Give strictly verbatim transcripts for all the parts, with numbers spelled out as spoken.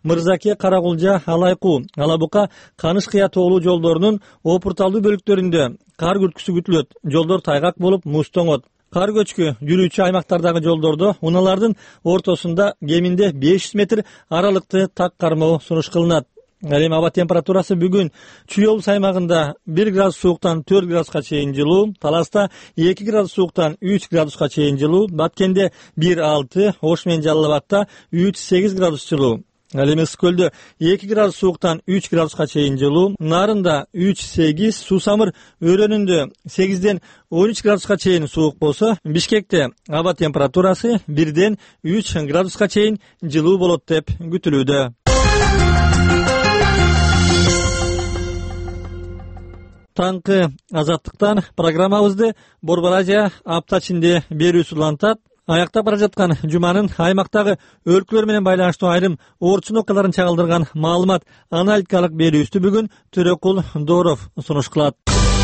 Мырзаке, Каракулжа, Алайку, Алабука, Каныш Кыя тоолуу жолдорунун опурталдуу бөлүктөрүндө кар күрткүсү күтүлөт. Жолдор тайгак болуп, муз тоңот. Кар көчкү жүрүүчү аймактардагы жолдордо унаалардын ортосунда кеминде беш жүз метр аралыкты так кармоо сунуш кылынат. Ал эми аба температурасы бүгүн Чүй облус аймагында бир градус сууктан төрт градуска чейин жылуу, Таласта эки градус сууктан үч градуска чейин жылуу, Баткенде бир алты, Ош менен Жалал Абадта үч сегиз градус жылуу. Ал эми Ысык көлдө эки градус сууктан үч градуска чейин жылуу, Нарында үч сегиз, Сусамыр өрөөнүндө сегизден он үч градуска чейин суук болсо, Бишкекте аба температурасы бирден үч градуска чейин жылуу болот деп күтүлүүдө. Таңкы Азаттыктан программабызды Борбор Азия апта ичинде берүүсү улантат. Аяктап бара жаткан жуманын аймактагы өлкөлөр менен байланыштуу айрым орчун окуяларын чагылдырган маалымат аналитикалык берүүсү бүгүн Төрөкул Дооров сунуш кылат.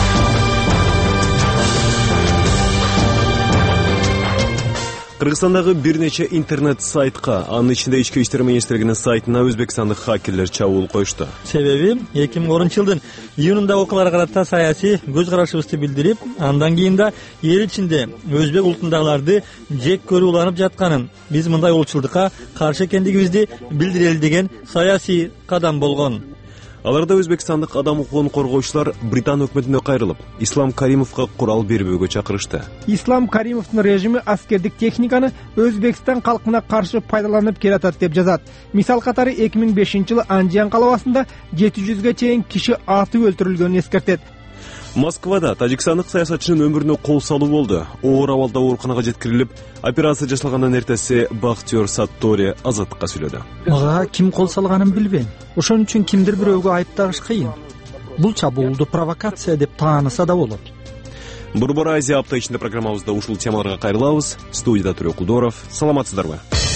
Кыргызстандагы бир нече интернет сайтка, анын ичинде Ички иштер министрлигинин сайтына өзбекстандык хакерлер чабуул коюшту. Себеби эки миң онунчу жылдын июнундагы окуяларга карата саясий көз карашыбызды билдирип, андан кийин да эл ичинде өзбек улутундагыларды жек көрүү уланып жатканын, биз мындай улутчулдукка каршы экендигибизди билдирели деген саясий кадам болгон. Аларда өзбекстандык адам укугун коргоочулар Британ өкмөтүнө кайрылып, Ислам Каримовго курал бербөөгө чакырышты. Ислам Каримовдун режими аскердик техниканы Өзбекстан калкына каршы пайдаланып келатат деп жазат. Мисал катары эки миң бешинчи жылы Анжиян калабасында жети жүзгө чейин киши атып өлтүрүлгөнүн эскертет. Москвада тажикстандык саясатчынын өмүрүнө кол салуу болду. Оор абалда ооруканага жеткирилип, операция жасалгандан эртеси Бахтиёр Саттори Азаттыкка сүйлөдү. Мага ким кол салганын билбейм. Ошон үчүн кимдир бирөөгө айыпташ кыйын. Бул чабуулду провокация деп тааныса да болот. Борбор Азия апта ичинде программабызда ушул темаларга кайрылабыз. Студияда Төрөкул Дооров. Саламатсыздарбы?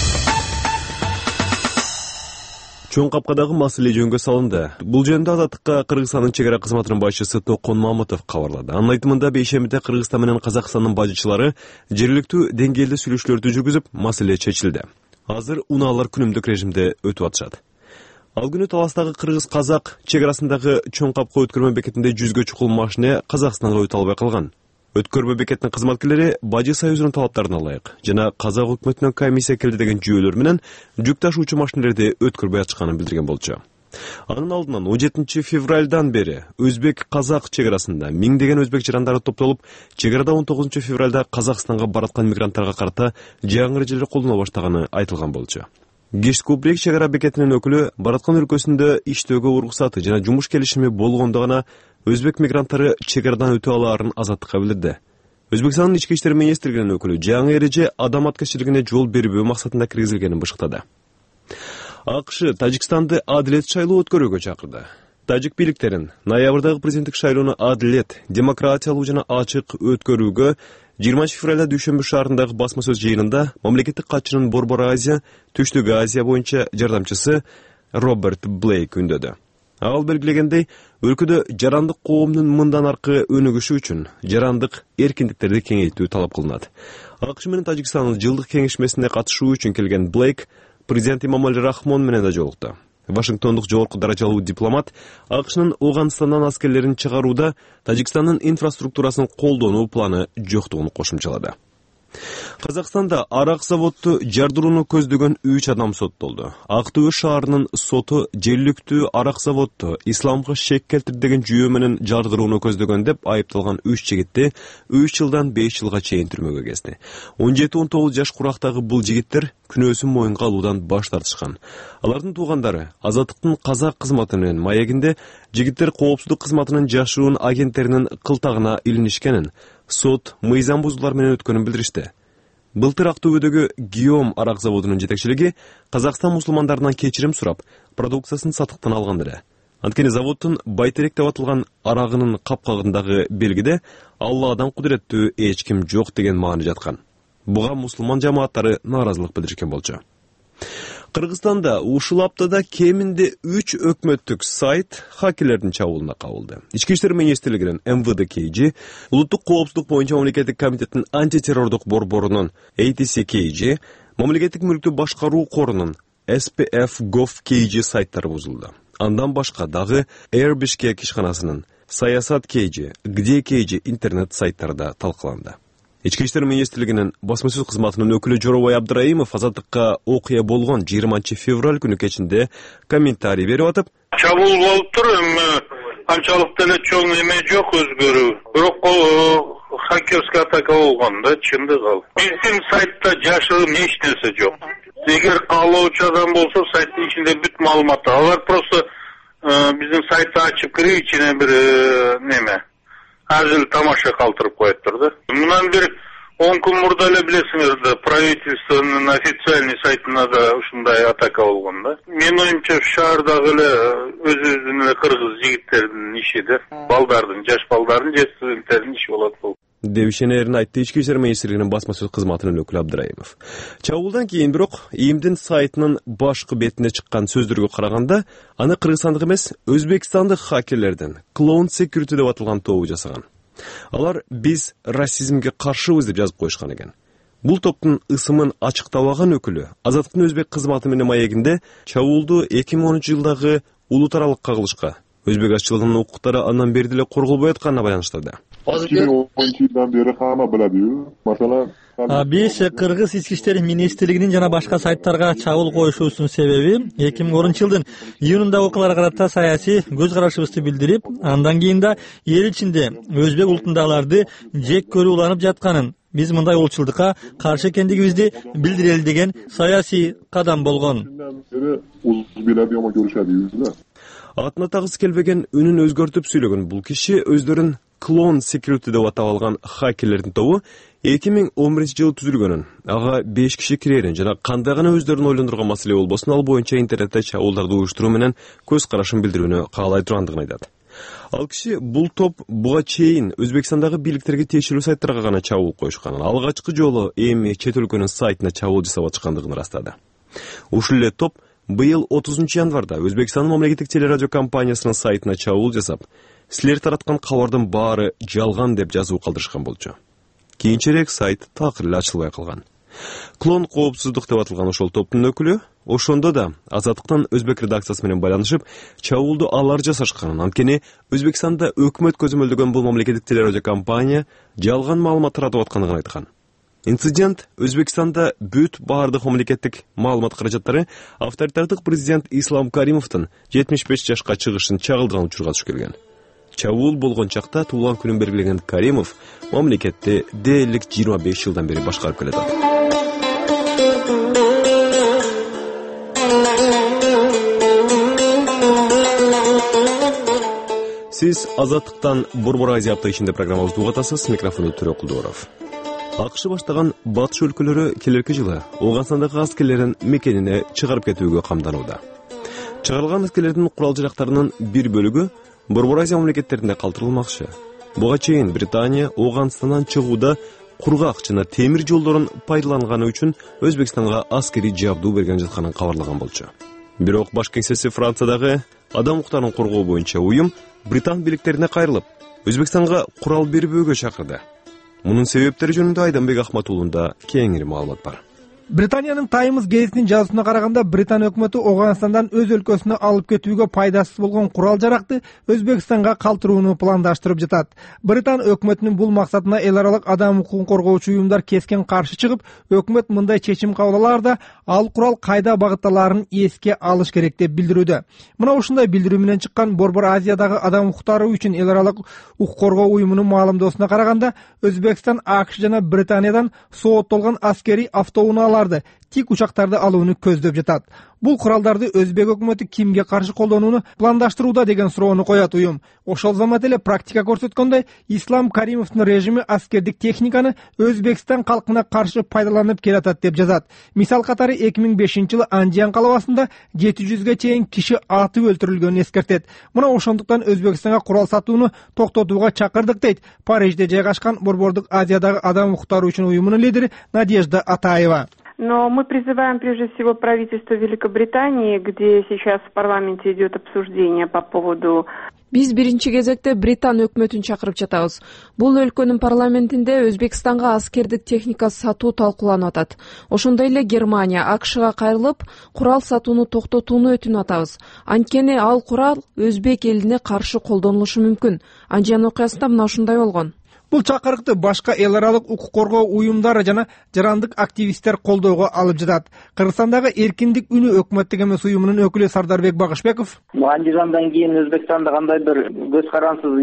Чоң капкадагы маселе жөнгө салынды. Бул жөнүндө Азаттыкка Кыргызстандын чек ара кызматынын башчысы Токон Мамытов кабарлады. Анын айтымында бейшембиде Кыргызстан менен Казакстандын бажычылары жергиликтүү деңгээлде сүйлөшүүлөрдү жүргүзүп, маселе чечилди. Азыр унаалар күнүмдүк режимде өтүп атышат. Ал күнү Таластагы кыргыз-казак чек арасындагы чоң капка өткөрмө бекетинде жүзгө чукул машина Казакстанга өтө албай калган. Өткөрмө бекетинин кызматкерлери Бажы союзунун талаптарына ылайык жана казак өкмөтүнөн комиссия келди деген жүйөлөр менен жүк ташуучу машинелерди өткөрбөй ачканын билдирген болчу. Анын алдынан он жетинчи февралдан бери өзбек-казак чек арасында миңдеген өзбек жарандары топтолуп, чек арада он тогузунчу февралда Казакстанга бараткан мигранттарга карата жаңы эрежелер колдоно баштаганы айтылган болчу. Гешткубрек чек ара бекетинин өкүлү бараткан өлкөсүндө иштөөгө уруксаты жана жумуш келишими болгондо гана өзбек мигранттары чек арадан өтө алаарын Азаттыкка билдирди. Өзбекстандын ички иштер министрлигинин өкүлү жаңы эреже адам аткечилигине жол бербөө максатында киргизилгенин бышыктады. АКШ Тажикстанды адилет шайлоо өткөрүүгө чакырды. Тажик бийликтерин ноябрдагы президенттик шайлоону адилет, демократиялуу жана ачык өткөрүүгө жыйырманчы февралда Дүйшөмбү шаарындагы басма сөз жыйынында мамлекеттик катчынын Борбор Азия, Түштүк Азия боюнча жардамчысы Роберт Блейк үндөдү. Ал белгилегендей, өлкөдө жарандык коомдун мындан аркы өнүгүшү үчүн жарандык эркиндиктерди кеңейтүү талап кылынат. АКШ менен Тажикстандын жылдык кеңешмесине катышуу үчүн келген Блейк президент Эмомали Рахмон менен да жолукту. Вашингтондук жогорку даражалуу дипломат АКШнын Ауганстандан аскерлерин чыгарууда Тажикстандын инфраструктурасын колдонуу планы жоктугун кошумчалады. Казакстанда арак заводду жардырууну көздөгөн үч адам соттолду. Ак Төө шаарынын соту жергиликтүү арак заводду исламга шек келтирди деген жүйө менен жардырууну көздөгөн деп айыпталган үч жигитти үч жылдан беш жылга чейин түрмөгө кезди. он жети он тогуз жаш курактагы бул жигиттер күнөөсүн моюнга алуудан баш тартышкан. Алардын туугандары Азаттыктын казак кызматы менен маегинде жигиттер коопсуздук кызматынын жашыруун агенттеринин кылтагына илинишкенин, сот мыйзам бузуулар менен өткөнүн билдиришти. Былтыр Актөбөдөгү Гиом арак заводунун жетекчилиги Казакстан мусулмандарынан кечирим сурап, продукциясын сатыктан алган эле. Анткени заводдун байтерек деп атылган арагынын капкагындагы белгиде Алладан кудуреттүү эч ким жок деген маани жаткан. Буга мусулман жамааттары нааразылык билдиришкен болчу. Кыргызстанда ушул аптада кеминде үч өкмөттүк сайт хакерлердин чабуулуна кабылды. Ички иштер министрлигинин эм вэ дэ кей джи, Улуттук коопсуздук боюнча мамлекеттик комитеттин антитеррордук борборунун эй ти си кей джи, мамлекеттик мүлктү башкаруу корунун эс пи эф gov кей джи сайттары бузулду. Андан башка дагы Air Bishkek ишканасынын, Саясат кей джи, Где кей джи интернет сайттарда талкыланды. Ички иштер министрлигинин басма сөз кызматынын өкүлү Жоробай Абдыраимов Азаттыкка окуя болгон жыйырманчы февраль күнү кечинде комментарий берип атып, чабуул болуп тур, эми анчалык деле чоң эме жок өзгөрүү. Бирок хакерский атака болгон да, чындык ал. Биздин сайтта жашыруун эч нерсе жок. Эгер каалоочу адам болсо, сайттын ичинде бүт маалымат. Алар просто биздин сайтты ачып кирип ичине бир неме ажыл тамаша калтырып коюптур да. Мындан бир он күн мурда эле билесиңер да, правительствонун официальный сайтына да ушундай атака болгон да. Мен оюмча шаардагы эле өзүбүздүн эле кыргыз жигиттердин иши да, балдардын, жаш балдардын, жаш студенттердин иши болот бул. деп ишенерин айтты ички иштер министрлигинин басма сөз кызматынын өкүлү Абдыраимов. Чабуулдан кийин бирок ИИМдин сайтынын башкы бетине чыккан сөздөргө караганда, аны кыргызстандык эмес, өзбекстандык хакерлерден Clone Security деп аталган тобу жасаган. Алар биз расизмге каршыбыз деп жазып коюшкан экен. Бул топтун ысымын ачыктабаган өкүлү Азаттыктын өзбек кызматы менен маегинде чабуулду эки миң онунчу жылдагы улут аралык кагылышка, өзбек азчылыгынын укуктары андан бери деле корголбой атканына байланыштырды. эки миң онунчу жылдан бери хамма билет. Масалан, биз кыргыз ички иштер министрлигинин жана башка сайттарга чабуул коюшубуздун себеби эки миң онунчу жылдын июнунда окуяларга карата саясий көз карашыбызды билдирип, андан кийин да эл ичинде өзбек улутундагыларды жек көрүү уланып жатканын, биз мындай улчулдукка каршы экендигибизди билдирели деген саясий кадам болгон. Атына тагысы келбеген үнүн өзгөртүп сүйлөгөн бул киши өздөрүн Clone Security деп атап алган хакерлердин тобу эки миң он биринчи жылы түзүлгөнүн, ага беш киши кирерин жана кандай гана өздөрүн ойлондурган маселе болбосун ал боюнча интернетте чабуулдарды уюштуруу менен көз карашын билдирүүнү каалай тургандыгын айтат. Ал киши бул топ буга чейин Өзбекстандагы бийликтерге тиешелүү сайттарга гана чабуул коюшканын, алгачкы жолу эми чет өлкөнүн сайтына чабуул жасап атышкандыгын ырастады. Ушул эле топ быйыл отузунчу январда Өзбекстандын мамлекеттик телерадио компаниясынын сайтына чабуул жасап, силер тараткан кабардын баары жалган деп жазуу калтырышкан болчу. Кийинчерээк сайт такыр эле ачылбай калган. Клон коопсуздук деп аталган ошол топтун өкүлү ошондо да Азаттыктын өзбек редакциясы менен байланышып, чабуулду алар жасашканын, анткени Өзбекстанда өкмөт көзөмөлдөгөн бул мамлекеттик телерадио компания жалган маалымат таратып аткандыгын айткан. Инцидент Өзбекстанда бүт баардык мамлекеттик маалымат каражаттары авторитардык президент Ислам Каримовдун жетимиш беш жашка чыгышын чагылдырган учурга түшүп келген. Чабуул болгон чакта туулган күнүн белгилеген Каримов мамлекетти дээрлик жыйырма беш жылдан бери башкарып келатат. Сиз Азаттыктан Борбор Азия апта ичинде программабызды угатасыз. Микрофонду Төрө Кулдууров. АКШ баштаган батыш өлкөлөрү келерки жылы Ооганстандагы аскерлерин мекенине чыгарып кетүүгө камданууда. Чыгарылган аскерлердин курал жарактарынын бир бөлүгү Борбор Азия мамлекеттеринде калтырылмакчы. Буга чейин Британия Ооганстандан чыгууда кургак жана темир жолдорун пайдаланганы үчүн Өзбекстанга аскери жабдуу берген жатканын кабарлаган болчу. Бирок баш кеңсеси Франциядагы адам укуктарын коргоо боюнча уюм Британ бийликтерине кайрылып, Өзбекстанга курал бербөөгө чакырды. Мунун себептери жөнүндө Айданбек Ахматуулунда кеңири маалымат бар. Британиянын Times гезитинин жазуусуна караганда, Британ өкмөтү Ооганстандан өз өлкөсүнө алып кетүүгө пайдасыз болгон курал жаракты Өзбекстанга калтырууну пландаштырып жатат. Британ өкмөтүнүн бул максатына эл аралык адам укугун коргоочу уюмдар кескен каршы чыгып, өкмөт мындай чечим кабыл алаарда ал курал кайда багытталаарын эске алыш керек деп билдирүүдө. Мына ушундай билдирүү менен чыккан Борбор Азиядагы адам укуктары үчүн эл аралык укук коргоо уюмунун маалымдоосуна караганда, Өзбекстан АКШ жана Британиядан сооттолгон аскери автоунаалар тик учактарды алууну көздөп жатат. Бул куралдарды өзбек өкмөтү кимге каршы колдонууну пландаштырууда деген суроону коет уюм. Ошол замат эле практика көрсөткөндөй, Ислам Каримовдун режими аскердик техниканы Өзбекстан калкына каршы пайдаланып келатат деп жазат. Мисал катары эки миң бешинчи жылы Андиян калабасында жети жүзгө чейин киши атып өлтүрүлгөнүн эскертет. Мына ошондуктан Өзбекстанга курал сатууну токтотууга чакырдык дейт Парижде жайгашкан Борбордук Азиядагы адам укуктары үчүн уюмунун лидери Надежда Атаева. Но мы призываем прежде всего правительство Великобритании, где сейчас в парламенте идет обсуждение по поводу... Биз биринчи кезекте Британ өкмөтүн чакырып жатабыз. Бул өлкөнүн парламентинде Өзбекстанга аскердик техника сатуу талкууланып атат. Ошондой эле Германия АКШга кайрылып, курал сатууну токтотууну өтүнүп атабыз. Анткени ал курал өзбек элине каршы колдонулушу мүмкүн. Анжан окуясында мына ушундай болгон. Бул чакырыкты башка эл аралык укук коргоо уюмдары жана жарандык активисттер колдоого алып жатат. Кыргызстандагы Эркиндик үнү өкмөттүк эмес уюмунун өкүлү Сардарбек Багышбеков: Андижандан кийин Өзбекстанда кандай бир көз карансыз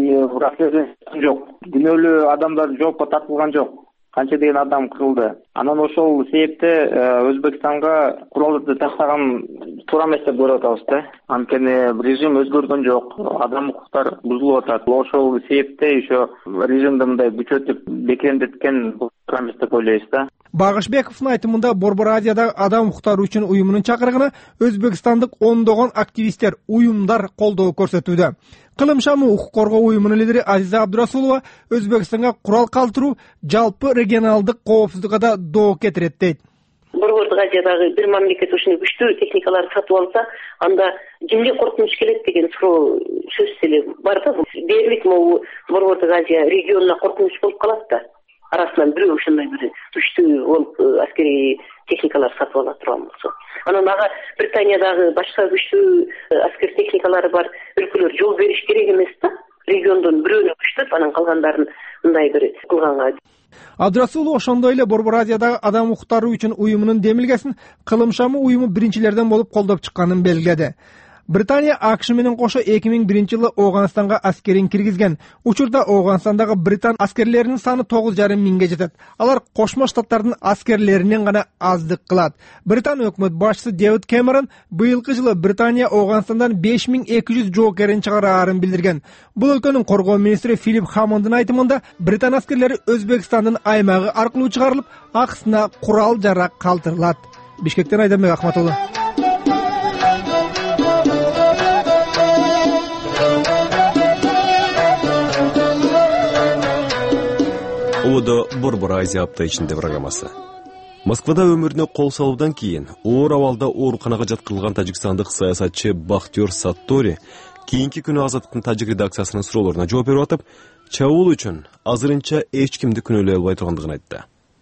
жок. Күнөөлүү адамдар жоопко тартылган жок. Канча деген адам кырылды. Анан ошол себепте Өзбекстанга куралды тактаган туура эмес деп көрүп атабыз да. Анткени режим өзгөргөн жок, адам укуктары бузулуп атат. Ошол себепте еще режимди мындай күчөтүп бекемдеткен туура эмес деп ойлойбуз да. Багышбековдун айтымында Борбор Азиядагы адам укуктары үчүн уюмунун чакырыгына өзбекстандык ондогон активисттер, уюмдар колдоо көрсөтүүдө. Кылым шамы укук коргоо уюмунун лидери Азиза Абдурасулова Өзбекстанга курал калтыруу жалпы регионалдык коопсуздукка да доо кетирет дейт. Борбордук Азиядагы бир мамлекет ушундай күчтүү техникаларды сатып алса, анда кимге коркунуч келет деген суроо сөзсүз эле бар да. Дээрлик могу Борбордук Азия регионуна коркунуч болуп калат да. Арасынан бирөө ушундай бир күчтүү болуп аскерий техникалар сатып ала турган болсо. Анан ага Британиядагы башка күчтүү аскер техникалары бар өлкөлөр жол бериш керек эмес да. Региондон бирөөнү күчтөп, анан калгандарын мындай бир кылганга. Абдурасулов ошондой эле Борбор Азиядагы адам укуктары үчүн уюмунун демилгесин Кылым шамы уюму биринчилерден болуп колдоп чыкканын белгиледи. Британия АКШ менен кошо эки миң биринчи жылы Ооганстанга аскерин киргизген. Учурда Ооганстандагы британ аскерлеринин саны тогуз жарым миңге жетет. Алар Кошмо Штаттардын аскерлеринен гана аздык кылат. Британ өкмөт башчысы Дэвид Кэмерон быйылкы жылы Британия Ооганстандан беш миң эки жүз жоокерин чыгараарын билдирген. Бул өлкөнүн коргоо министри Филипп Хаммонддун айтымында британ аскерлери Өзбекстандын аймагы аркылуу чыгарылып, акысына курал жарак калтырылат. Бишкектен Айдарбек Акматулы. Ода Борбор Азия апта ичинде программасы. Москвада өмүрүнө кол салуудан кийин оор абалда ооруканага жаткырылган тажикстандык саясатчы Бахтиёр Саттори кийинки күнү Азаттыктын тажик редакциясынын суроолоруна жооп берип атып, чабуул үчүн азырынча эч кимди күнөөлөй албай тургандыгын айтты.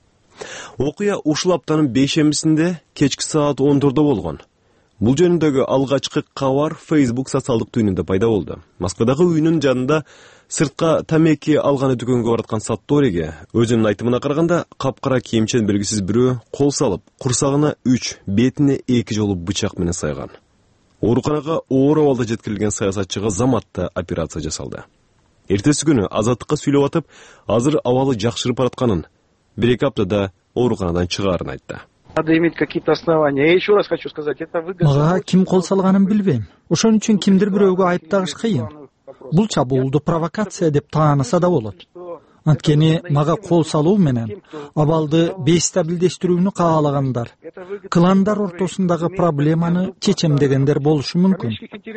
Окуя ушул аптанын бейшембисинде кечки саат он төрттө болгон. Бул жөнүндөгү алгачкы кабар Facebook социалдык түйүнүндө пайда болду. Москвадагы үйүнүн жанында сыртка тамеки алганы дүкөнгө бараткан Сатториге өзүнүн айтымына караганда капкара кийимчен белгисиз бирөө кол салып, курсагына үч, бетине эки жолу бычак менен сайган. Ооруканага оор абалда жеткирилген саясатчыга заматта операция жасалды. Эртеси күнү Азаттыкка сүйлөп атып, азыр абалы жакшырып баратканын, бир-эки аптада ооруканадан чыгаарын айтты. Надо иметь какие-то основания. Я еще раз хочу сказать, это выгодно. Мага ким кол салганын билбейм. Ошон үчүн кимдир бирөөгө айыптагыш кыйын. Бул чабуулду провокация деп тааныса да болот. Анткени мага кол салуу менен абалды бейстабилдештирүүнү каалагандар, кландар ортосундагы проблеманы чечем дегендер болушу мүмкүн.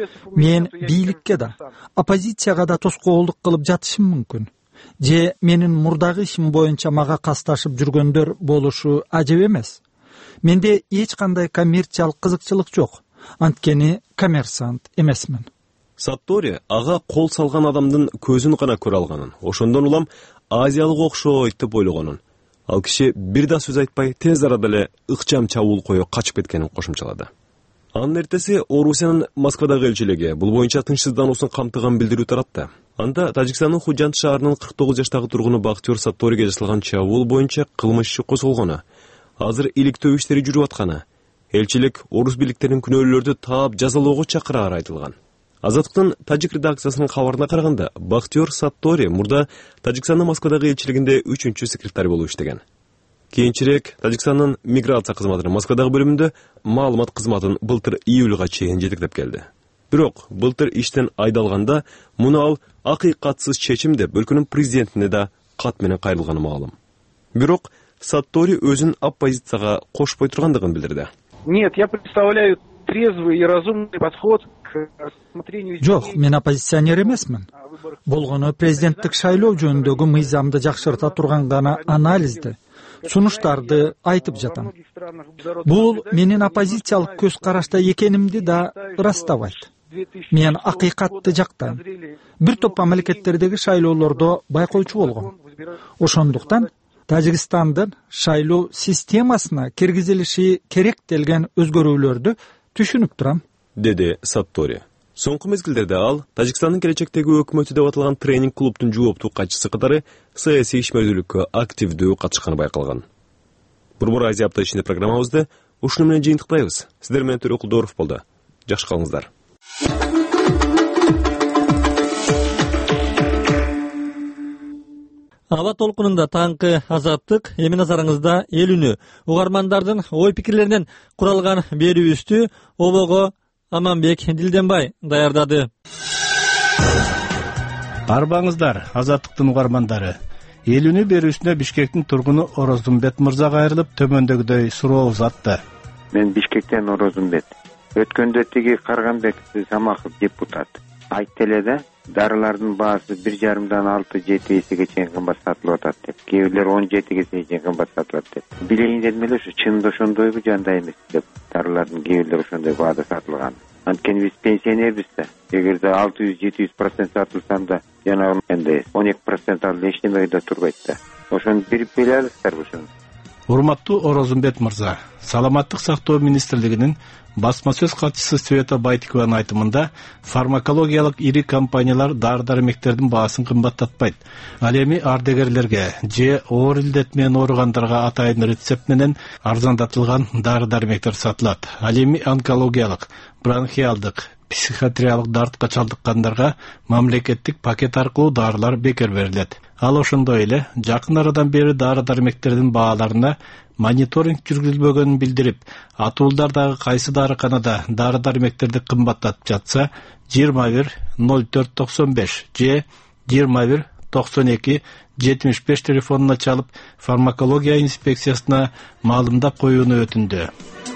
Мен бийликке да, оппозицияга да тоскоолдук кылып жатышым мүмкүн. Же менин мурдагы ишим боюнча мага касташып жүргөндөр болушу ажеп эмес. Менде эч кандай коммерциялык кызыкчылык жок. Анткени коммерсант эмесмин. Саттори ага кол салган адамдын көзүн гана көрө алганын, ошондон улам азиялык окшойт деп ойлогонун. Ал киши бир да сөз айтпай тез арада эле ыкчам чабуул коюп качып кеткенин кошумчалады. Анын эртеси Орусиянын Москвадагы элчилиги бул боюнча тынчсыздануусун камтыган билдирүү таратты. Анда Тажикстандын Худжанд шаарынын кырк тогуз жаштагы тургуну Бахтиёр Сатториге жасалган чабуул боюнча кылмыш иши козголгону, азыр иликтөө иштери жүрүп атканы, элчилик орус бийликтеринин күнөөлөрдү таап жазалоого чакыраары айтылган. Азаттыктын тажик редакциясынын кабарына караганда, Бахтиёр Саттори мурда Тажикстандын Москвадагы элчилигинде үчүнчү секретарь болуп иштеген. Кийинчерээк Тажикстандын миграция кызматынын Москвадагы бөлүмүндө маалымат кызматын былтыр июлга чейин жетектеп келди. Бирок былтыр иштен айдалганда муну ал акыйкатсыз чечим деп өлкөнүн президентине да кат менен кайрылганы маалым. Бирок Саттори өзүн оппозицияга кошпой тургандыгын билдирди. Нет, я представляю трезвый и разумный подход к рассмотрению. Жок, мен оппозиционер эмесмин. Болгону президенттик шайлоо жөнүндөгү мыйзамды жакшырта турган гана анализди, сунуштарды айтып жатам. Бул менин оппозициялык көз карашта экенимди да ырастабайт. Мен акыйкатты жактайм. Бир топ мамлекеттердеги шайлоолордо байкоочу болгом. Ошондуктан Тажикстандын шайлоо системасына киргизилиши керек делген өзгөрүүлөрдү түшүнүп турам, деди Саттори. Соңку мезгилдерде ал Тажикстандын келечектеги өкмөтү деп аталган тренинг клубтун жооптуу катчысы катары саясий ишмердүүлүккө активдүү катышканы байкалган. Борбор Азия апта ичинде программабызды ушуну менен жыйынтыктайбыз. Сиздер менен Төрө Кулдоров болду. Жакшы калыңыздар. Аба толкунунда таңкы азаттык, эми назарыңызда эл үнү. Угармандардын ой пикирлеринен куралган берүүбүздү обого Аманбек Дилденбай даярдады. Арбаңыздар, азаттыктын угармандары. Эл үнү берүүсүнө Бишкектин тургуну Орозумбет мырза кайрылып төмөндөгүдөй суроо узатты. Мен Бишкектен Орозумбет. Өткөндө тиги Карганбек Самахов депутат. Айтты эле да, дарылардын баасы бир жарымдан алты жети эсеге чейин кымбат сатылып атат деп. Кээ бирлер он жетиге чейин кымбат сатылат деп. Билейин дедим эле, ушу чынында ошондойбу, жандай эмес деп. Дарылардын кээ бирлер ошондой баада сатылган. Анткени биз пенсионербиз да. Эгерде алты жүз жети жүз процент сатылсам да, жанагы менде он эки процент ал эч неме да турбайт да. Ошону бирип беле аласыздарбы ошону? Урматтуу Орозумбет мырза, Саламаттык сактоо министрлигинин басма сөз катчысы Света Байтикованын айтымында фармакологиялык ири компаниялар дары-дармектердин баасын кымбаттатпайт. Ал эми ардегерлерге же оор илдет менен ооругандарга атайын рецепт менен арзандатылган дары-дармектер сатылат. Ал эми онкологиялык, бронхиалдык, психиатриялык дартка чалдыккандарга мамлекеттик пакет аркылуу дарылар бекер берилет. Ал ошондой эле жакын арадан бери дары-дармектердин бааларына мониторинг жүргүзүлбөгөнүн билдирип, атуулдардагы кайсы дарыканада дары-дармектерди кымбаттатып жатса, жыйырма бир ноль төрт токсон беш же жыйырма бир токсон эки жетимиш беш телефонуна чалып, фармакология инспекциясына маалымдап коюуну өтүндү.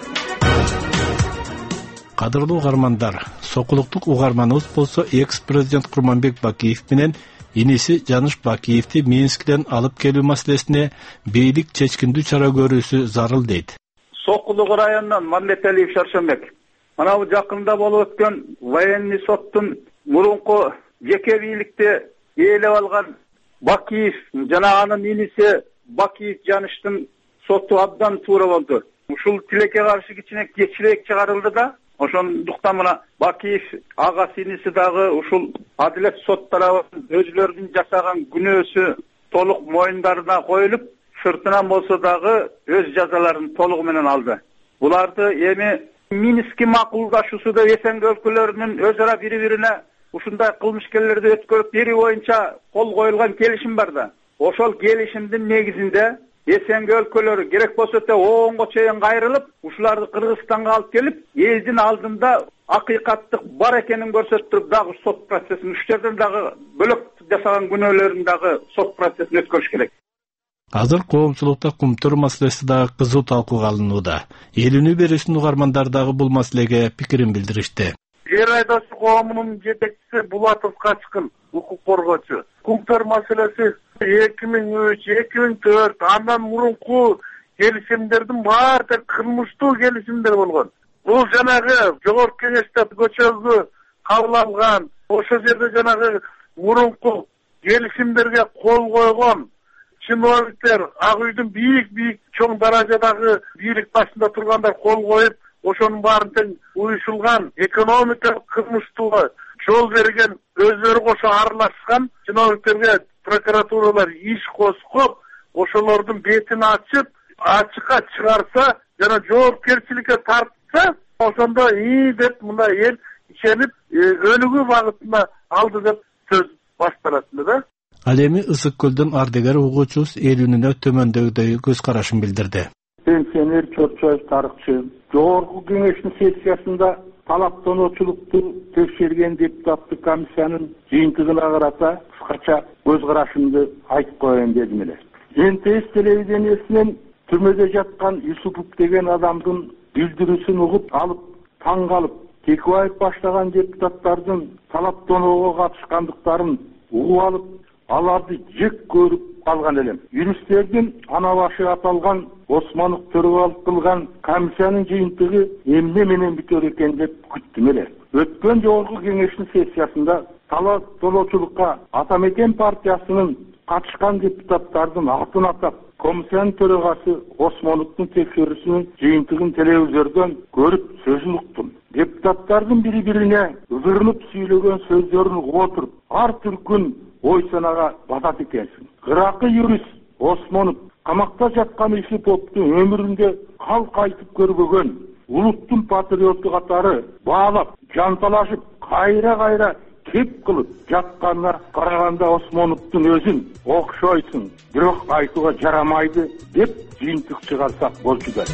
Кадырлуу угармандар, сокулуктук угарманыбыз болсо экс-президент Курманбек Бакиев менен иниси Жаныш Бакиевти Минскден алып келүү маселесине бийлик чечкиндүү чара көрүүсү зарыл дейт. Сокулук районунан Мамбеталиев Шаршенбек. Мына бул жакында болуп өткөн военный соттун мурунку жеке бийликти ээлеп алган Бакиев жана анын иниси Бакиев Жаныштын соту абдан туура болду. Ушул тилекке каршы кичине кечирээк чыгарылды да. Ошондуктан мына Бакиев агасы иниси дагы ушул адилет сот тарабынан өзүлөрүнүн жасаган күнөөсү толук моюндарына коюлуп, сыртынан болсо дагы өз жазаларын толугу менен алды. Буларды эми Мински макулдашуусу деп эсенги өлкөлөрүнүн өз ара бири-бирине ушундай кылмышкерлерди өткөрүп берүү боюнча кол коюлган келишим бар да. Ошол келишимдин негизинде эсенги өлкөлөрү керек болсо те оонго чейин кайрылып, ушуларды Кыргызстанга алып келип, элдин алдында акыйкаттык бар экенин көрсөтүп, дагы сот процессин үч жерден дагы бөлөк жасаган күнөөлөрүн дагы сот процессин өткөрүш керек. Азыр коомчулукта кумтур маселеси дагы кызуу талкууга алынууда. Эл үнү берүүсүн угармандар дагы бул маселеге пикирин билдиришти. Жер айдоочу коомунун жетекчиси Булатов Качкын, укук коргоочу. Кумтур маселеси эки миң үч, эки миң төрт, андан мурунку келишимдердин баары да кылмыштуу келишимдер болгон. Бул жанагы жогорку кеңеште көчөлгө кабыл алган, ошол жерде жанагы мурунку келишимдерге кол койгон чиновниктер, ак үйдүн бийик-бийик чоң даражадагы бийлик башында тургандар кол коюп, ошонун баарын тең уюшулган экономикалык кылмыштууга жол берген, өздөрү кошо аралашкан чиновниктерге прокуратуралар иш козгоп, ошолордун бетин ачып, ачыкка чыгарса, жана жоопкерчиликке тартса, ошондо ии деп мындай эл ишенип, өлүгүү багытына алды деп сөз башталат да. Ал эми Ысык көлдөн ардегер угуучубуз эл үнүнө төмөндөгүдөй көз карашын билдирди. Пенсионер Чорчоев тарыкчы. Жогорку кеңештин сессиясында талаптоочулукту текшерген депутаттык комиссиянын жыйынтыгына карата кыскача көз карашымды айтып коеюн дедим эле. эн тэ эс телевидениесинен түрмөдө жаткан Юсупов деген адамдын билдирүүсүн угуп алып, таң калып, Текебаев баштаган депутаттардын талаптоого катышкандыктарын угуп алып, аларды жек көрүп калган элем. Юристтердин ана башы аталган Осмонов төрөбөлүк кылган комиссиянын жыйынтыгы эмне менен бүтөр экен деп күттүм эле. Өткөн жолку кеңештин сессиясында талап-толоочулукка Атамекен партиясынын катышкан депутаттардын атын атап, комиссиянын төрагасы Осмоновдун текшерүүсүнүн жыйынтыгын телевизордон көрүп сөзүн уктум. Депутаттардын бири-бирине ызырынып сүйлөгөн сөздөрүн угуп отуруп, ар түркүн ой санага батат экенсиң. Ыракы юрист Осмонов камакта жаткан Исиповдун өмүрүндө кал кайтып көрбөгөн улуттун патриоту катары баалап, жанталашып, кайра-кайра кеп кылып жатканына караганда Осмоновдун өзүн окшойсуң, бирок айтууга жарамайды деп жыйынтык чыгарсак болчу да.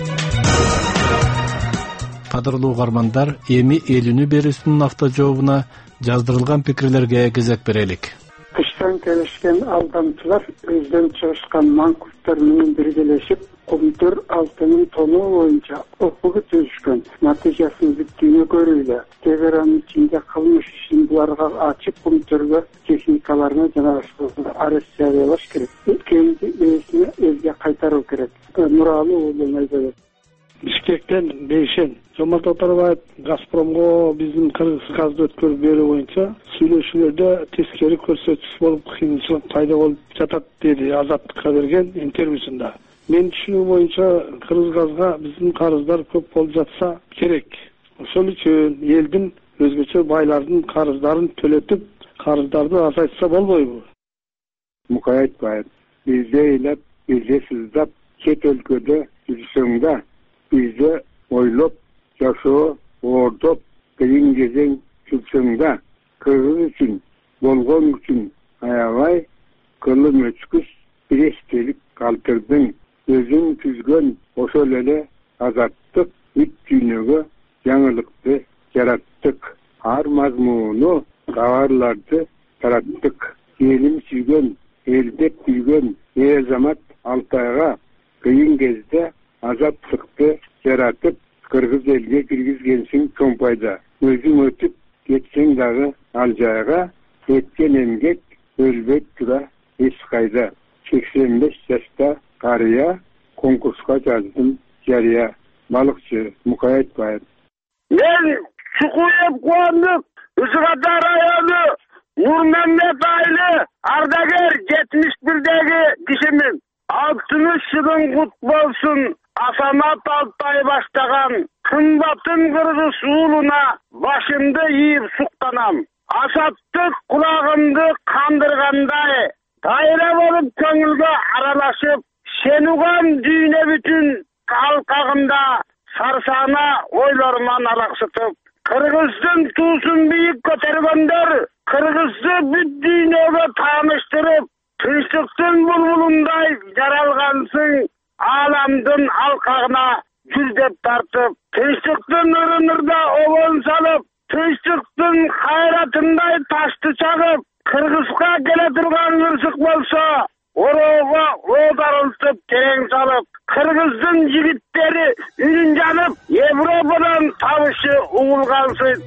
Кадырлуу угармандар, эми элүүнү берүүсүнүн автожообуна жаздырылган пикирлерге кезек берелик. Тыштан келишкен алдамчылар өздөн чыгышкан маңкурттар менен биргелешип, Кумтөр алтынын тоноо боюнча окугу түзүшкөн. Натыйжасын бүттүүнү көрүлдү. Тегеранын ичинде кылмыш ишин буларга ачып, Кумтөргө техникаларына жана башкаларына арест жарыялаш керек. Кийинки ээсине элге кайтаруу керек. Нуралы уулу айдады. Бишкектен Бейшен Жомарт Оторбаев Газпромго биздин кыргыз газды өткөрүп берүү боюнча сүйлөшүүлөрдө тескери көрсөтүш болуп, кыйынчылык пайда болуп жатат деди Азаттыкка берген интервьюсунда. Мен түшүнүү боюнча кыргыз газга биздин карыздар көп болуп жатса керек. Ошол үчүн элдин өзгөчө байлардын карыздарын төлөтүп, карыздарды азайтса болбойбу? Мукай айтпайт. Бизде ыйлап, бизде сыздап, чет өлкөдө жүрсөң да, бизде ойлоп, жашоо, оордоп, кыйын кезең жүрсөң да, кыргыз үчүн, болгон үчүн аябай кылым өчкүс бир эстелик калтырдың. Өзүң түзгөн ошол эле азаттык бүт дүйнөгө жаңылыкты жараттык. Ар мазмуну кабарларды тараттык. Элим сүйгөн, элдеп күйгөн эр-азамат Алтайга кыйын кезде азаттыкты жаратып, кыргыз элге киргизгенсиң чоң пайда. Өзүң өтүп кетсең дагы ал жайга, эткен эмгек өлбөй тура эч кайда. сексен беш жашта карыя конкурска жаздым жарыя. Балыкчы Мукай Айтбаев. Мен Чукуев Куандык, Ысык-Ата району Нурмамбет айылы ардагер жетимиш бирдеги кишимин. Алтымыш жылың кут болсун. Асамат Алтай баштаган кымбатын кыргыз уулуна башымды ийип суктанам. Асаттык кулагымды кандыргандай дайра болуп көңүлгө аралашып, сенуган дүйнө бүтүн калкагында сарсана ойлорман алаксытып, кыргыздын туусун бийик көтөргөндөр кыргызды бүт дүйнөгө тааныштырып, тынчтыктын булбулундай жаралгансың, аламдын алкагына жүздеп тартып, тынчтыктын ырынырда обон салып, тынчтыктын кайратындай ташты чагып, кыргызга келе турган ырсык болсо, ороого оодарылтып терең салып, кыргыздын жигиттери үнүн жанып, Европадан табышы угулгансın.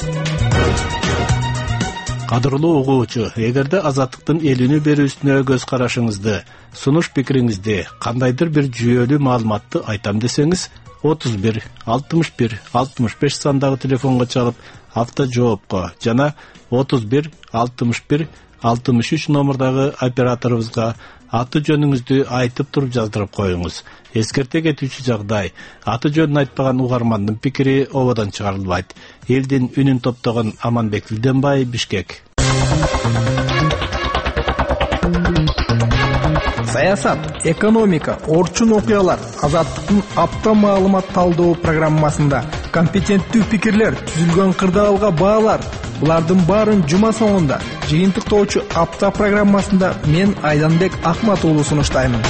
Кадырлуу угуучу, эгерде азаттыктын элүүнү берүүсүнө көз карашыңызды, сунуш пикириңизди, кандайдыр бир жүйөлүү маалыматты айтам десеңиз, отуз бир алтымыш бир алтымыш беш сандагы телефонго чалып, автожоопко жана отуз бир алтымыш бир алтымыш үч номурдагы операторубузга аты жөнүңүздү айтып туруп жаздырып коюңуз. Эскерте кетүүчү жагдай, аты жөнүн айтпаган угармандын пикири ободон чыгарылбайт. Элдин үнүн топтогон Аманбек Илденбай, Бишкек. Саясат, экономика, орчун окуялар Азаттыктын апта маалымат талдоо программасында компетенттүү пикирлер, түзүлгөн кырдаалга баалар. Булардын баарын жума соңунда жыйынтыктоочу апта программасында мен Айданбек Ахмат уулу сунуштаймын.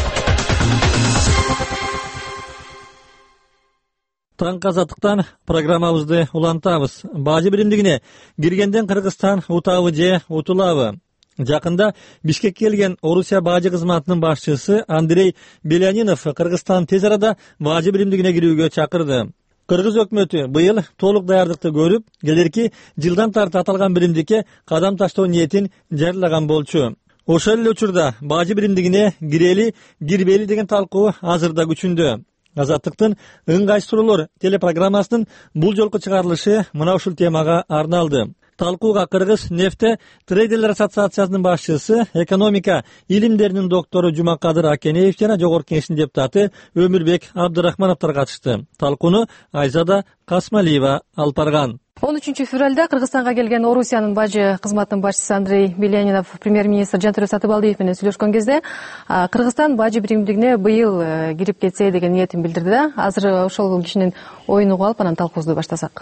Таң Азаттыктан программабызды улантабыз. Бажы биримдигине киргенден Кыргызстан утабы же утулабы? Жакында Бишкекке келген Орусия бажы кызматынын башчысы Андрей Белянинов Кыргызстан тез арада бажы биримдигине кирүүгө чакырды. Кыргыз өкмөтү быйыл толук даярдыкты көрүп, келерки жылдан тарты аталган биримдикке кадам таштоо ниетин жарыялаган болчу. Ошол эле учурда бажы биримдигине кирели, кирбейли деген талкуу азырда күчүндө. Азаттыктын ыңгайсыруулор телепрограммасынын бул жолку чыгарылышы мына ушул темага арналды. Талкууга Кыргыз нефте трейдерлер ассоциациясынын башчысы, экономика илимдеринин доктору Жумакадыр Акенеев жана жогорку кеңештин депутаты Өмүрбек Абдырахмановдор катышты. Талкууну Айзада Касмалиева алып барган. он үчүнчү февралда Кыргызстанга келген Орусиянын бажы кызматынын башчысы Андрей Белянинов премьер-министр Жантөрө Сатыбалдиев менен сүйлөшкөн кезде Кыргызстан бажы биримдигине быйыл кирип кетсе деген ниетин билдирди да. Азыр ошол кишинин оюн угуп алып анан талкуубузду баштасак.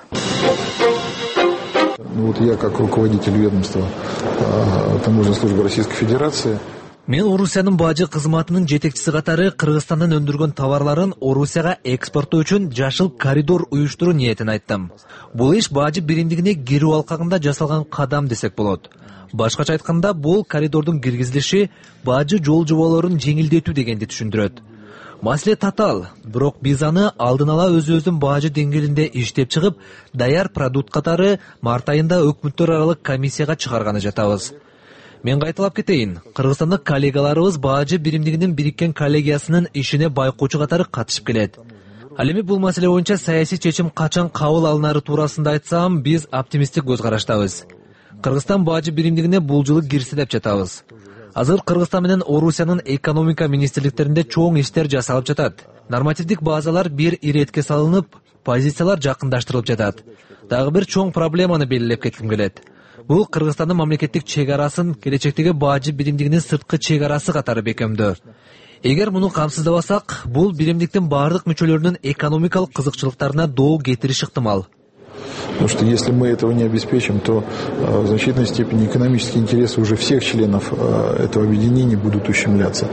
Вот я как руководитель ведомства таможенной службы Российской Федерации. Мен Орусиянын бажы кызматынын жетекчиси катары Кыргызстандан өндүргөн товарларын Орусияга экспорттоо үчүн жашыл коридор уюштуруу ниетин айттым. Бул иш бажы биримдигине кирүү алкагында жасалган кадам десек болот. Башкача айтканда, бул коридордун киргизилиши бажы жол жоболорун жеңилдетүү дегенди түшүндүрөт. Маселе татаал, бирок биз аны алдын ала өзүбүздүн бажы деңгээлинде иштеп чыгып, даяр продукт катары март айында өкмөттөр аралык комиссияга чыгарганы жатабыз. Мен кайталап кетейин, Кыргызстандык коллегаларыбыз бажы биримдигинин бириккен коллегиясынын ишине байкоочу катары катышып келет. Ал эми бул маселе боюнча саясий чечим качан кабыл алынары туурасында айтсам, биз оптимисттик көз караштабыз. Кыргызстан бажы биримдигине бул жылы кирсе деп жатабыз. Азыр Кыргызстан менен Орусиянын экономика министрликтеринде чоң иштер жасалып жатат. Нормативдик базалар бир иретке салынып, позициялар жакындаштырылып жатат. Дагы бир чоң проблеманы белгилеп кетким келет. Бул Кыргызстандын мамлекеттик чек арасын келечектеги бажы биримдигинин сырткы чек арасы катары бекемдөө. Эгер муну камсыздабасак, бул биримдиктин бардык мүчөлөрүнүн экономикалык кызыкчылыктарына доо кетириши ыктымал. Потому что если мы этого не обеспечим, то э, в значительной степени экономические интересы уже всех членов э, этого объединения будут ущемляться.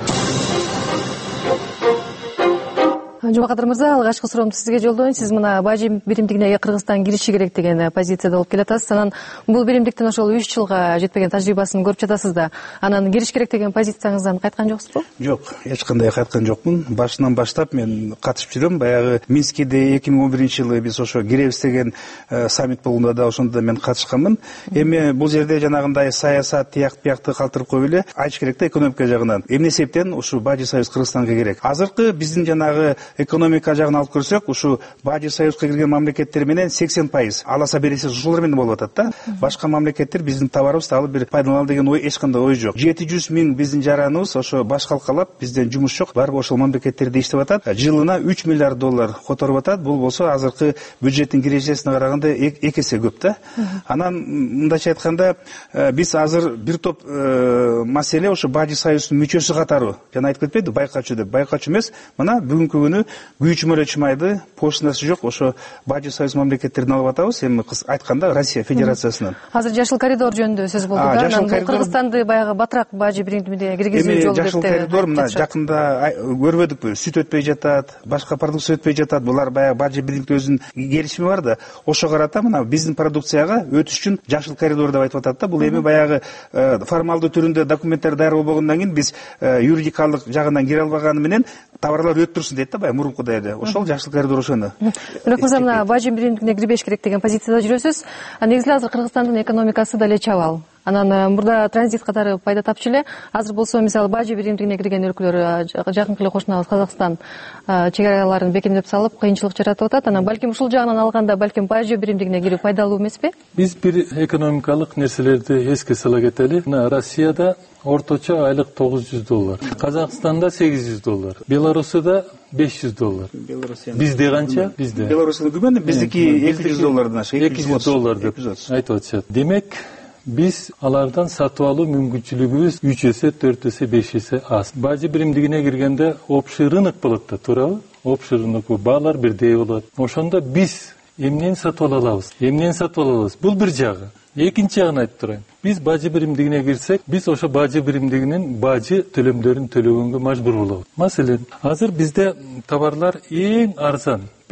Жумакадыр мырза, алгачкы суроомду сизге жолдойм. Сиз мына бажы биримдигине Кыргызстан кириши керек деген позицияда болуп келатасыз. Анан бул биримдиктин ошол үч жылга жетпеген тажрыйбасын көрүп жатасыз да. Анан кириш керек деген позицияңыздан кайткан жоксузбу? Жок, эч кандай кайткан жокмун. Башынан баштап мен катышып жүрөм. Баягы Минскиде эки миң он биринчи жылы биз ошо киребиз деген саммит болгондо да ошондо мен катышканмын. Эми бул жерде жанагындай саясат тияк биякты калтырып коюп эле айтыш керек да экономика жагынан. Эмне себептен ушу бажы союз Кыргызстанга керек? Азыркы биздин жанагы экономика жагын алып көрсөк, ушу бажы союзга кирген мамлекеттер менен сексен пайыз аласа бересиз ушулар менен болуп атат да. Башка мамлекеттер биздин товарыбызды алып бир пайдаланалы деген ой эч кандай ой жок. жети жүз миң биздин жараныбыз ошо баш калкалап, бизден жумуш жок, барып ошол мамлекеттерде иштеп атат. Жылына үч миллиард доллар которуп атат. Бул болсо азыркы бюджеттин кирежесине караганда эки эсе көп да. Анан мындайча айтканда, биз азыр бир топ маселе ошо бажы союздун мүчөсү катары. Жана айтып кетпеди, байкачу деп. Байкачу эмес, мына бүгүнкү күнү күйүүчү мөлөчү майды почтасы жок ошо бажы союз мамлекеттеринен алып атабыз. Эми айтканда Россия Федерациясынан. Азыр жашыл коридор жөнүндө сөз болду да. Анан бул Кыргызстанды баягы батыраак бажы биримдигине киргизүү жолу деп. Жашыл коридор мына жакында көрбөдүкпү? Сүт өтпөй жатат, башка продукция өтпөй жатат. Булар баягы бажы биримдигинин өзүнүн келишими бар да. Ошо карата мына биздин продукцияга өтүш үчүн жашыл коридор деп айтып атат да. Бул эми баягы формалдуу түрүндө документтер даяр болбогондон кийин биз юридикалык жагынан кире албаганы менен товарлар өтүп турсун дейт да, баягы мурункудай эле. Ошол жашыл коридор ошону. Бирок мырза, мына бажы биримдигине кирбеш керек деген позицияда жүрөсүз. Негизи азыр Кыргызстандын экономикасы да эле чабал. Анан мурда транзит катары пайда тапчу эле. Азыр болсо мисалы бажы биримдигине кирген өлкөлөр, жакынкы эле кошуналарыбыз Казакстан чек араларын бекемдеп салып, кыйынчылык жаратып атат. Анан балким ушул жагынан алганда, балким бажы биримдигине кирүү пайдалуу эмеспи? Биз бир экономикалык нерселерди эске сала кетели. Мына Россияда орточо айлык тогуз жүз доллар, Казакстанда сегиз жүз доллар, Беларусьда беш жүз доллар. Бизде канча? Бизде. Беларусьта күмөн, биздики эки жүз доллардан ашык. эки жүз доллар деп айтып атышат. Демек, биз алардан сатып алуу мүмкүнчүлүгүбүз үч эсе, төрт эсе, беш эсе аз. Бажы биримдигине киргенде общий рынок болот да, туурабы? Общий рынок баалар бирдей болот. Ошондо биз эмнени сатып ала алабыз? Эмнени сатып ала алабыз? Бул бир жагы. Экинчи жагын айтып турайын. Биз бажы биримдигине кирсек, биз ошо бажы биримдигинин бажы төлөмдөрүн төлөгөнгө мажбур болобуз. Маселен, азыр бизде товарлар эң арзан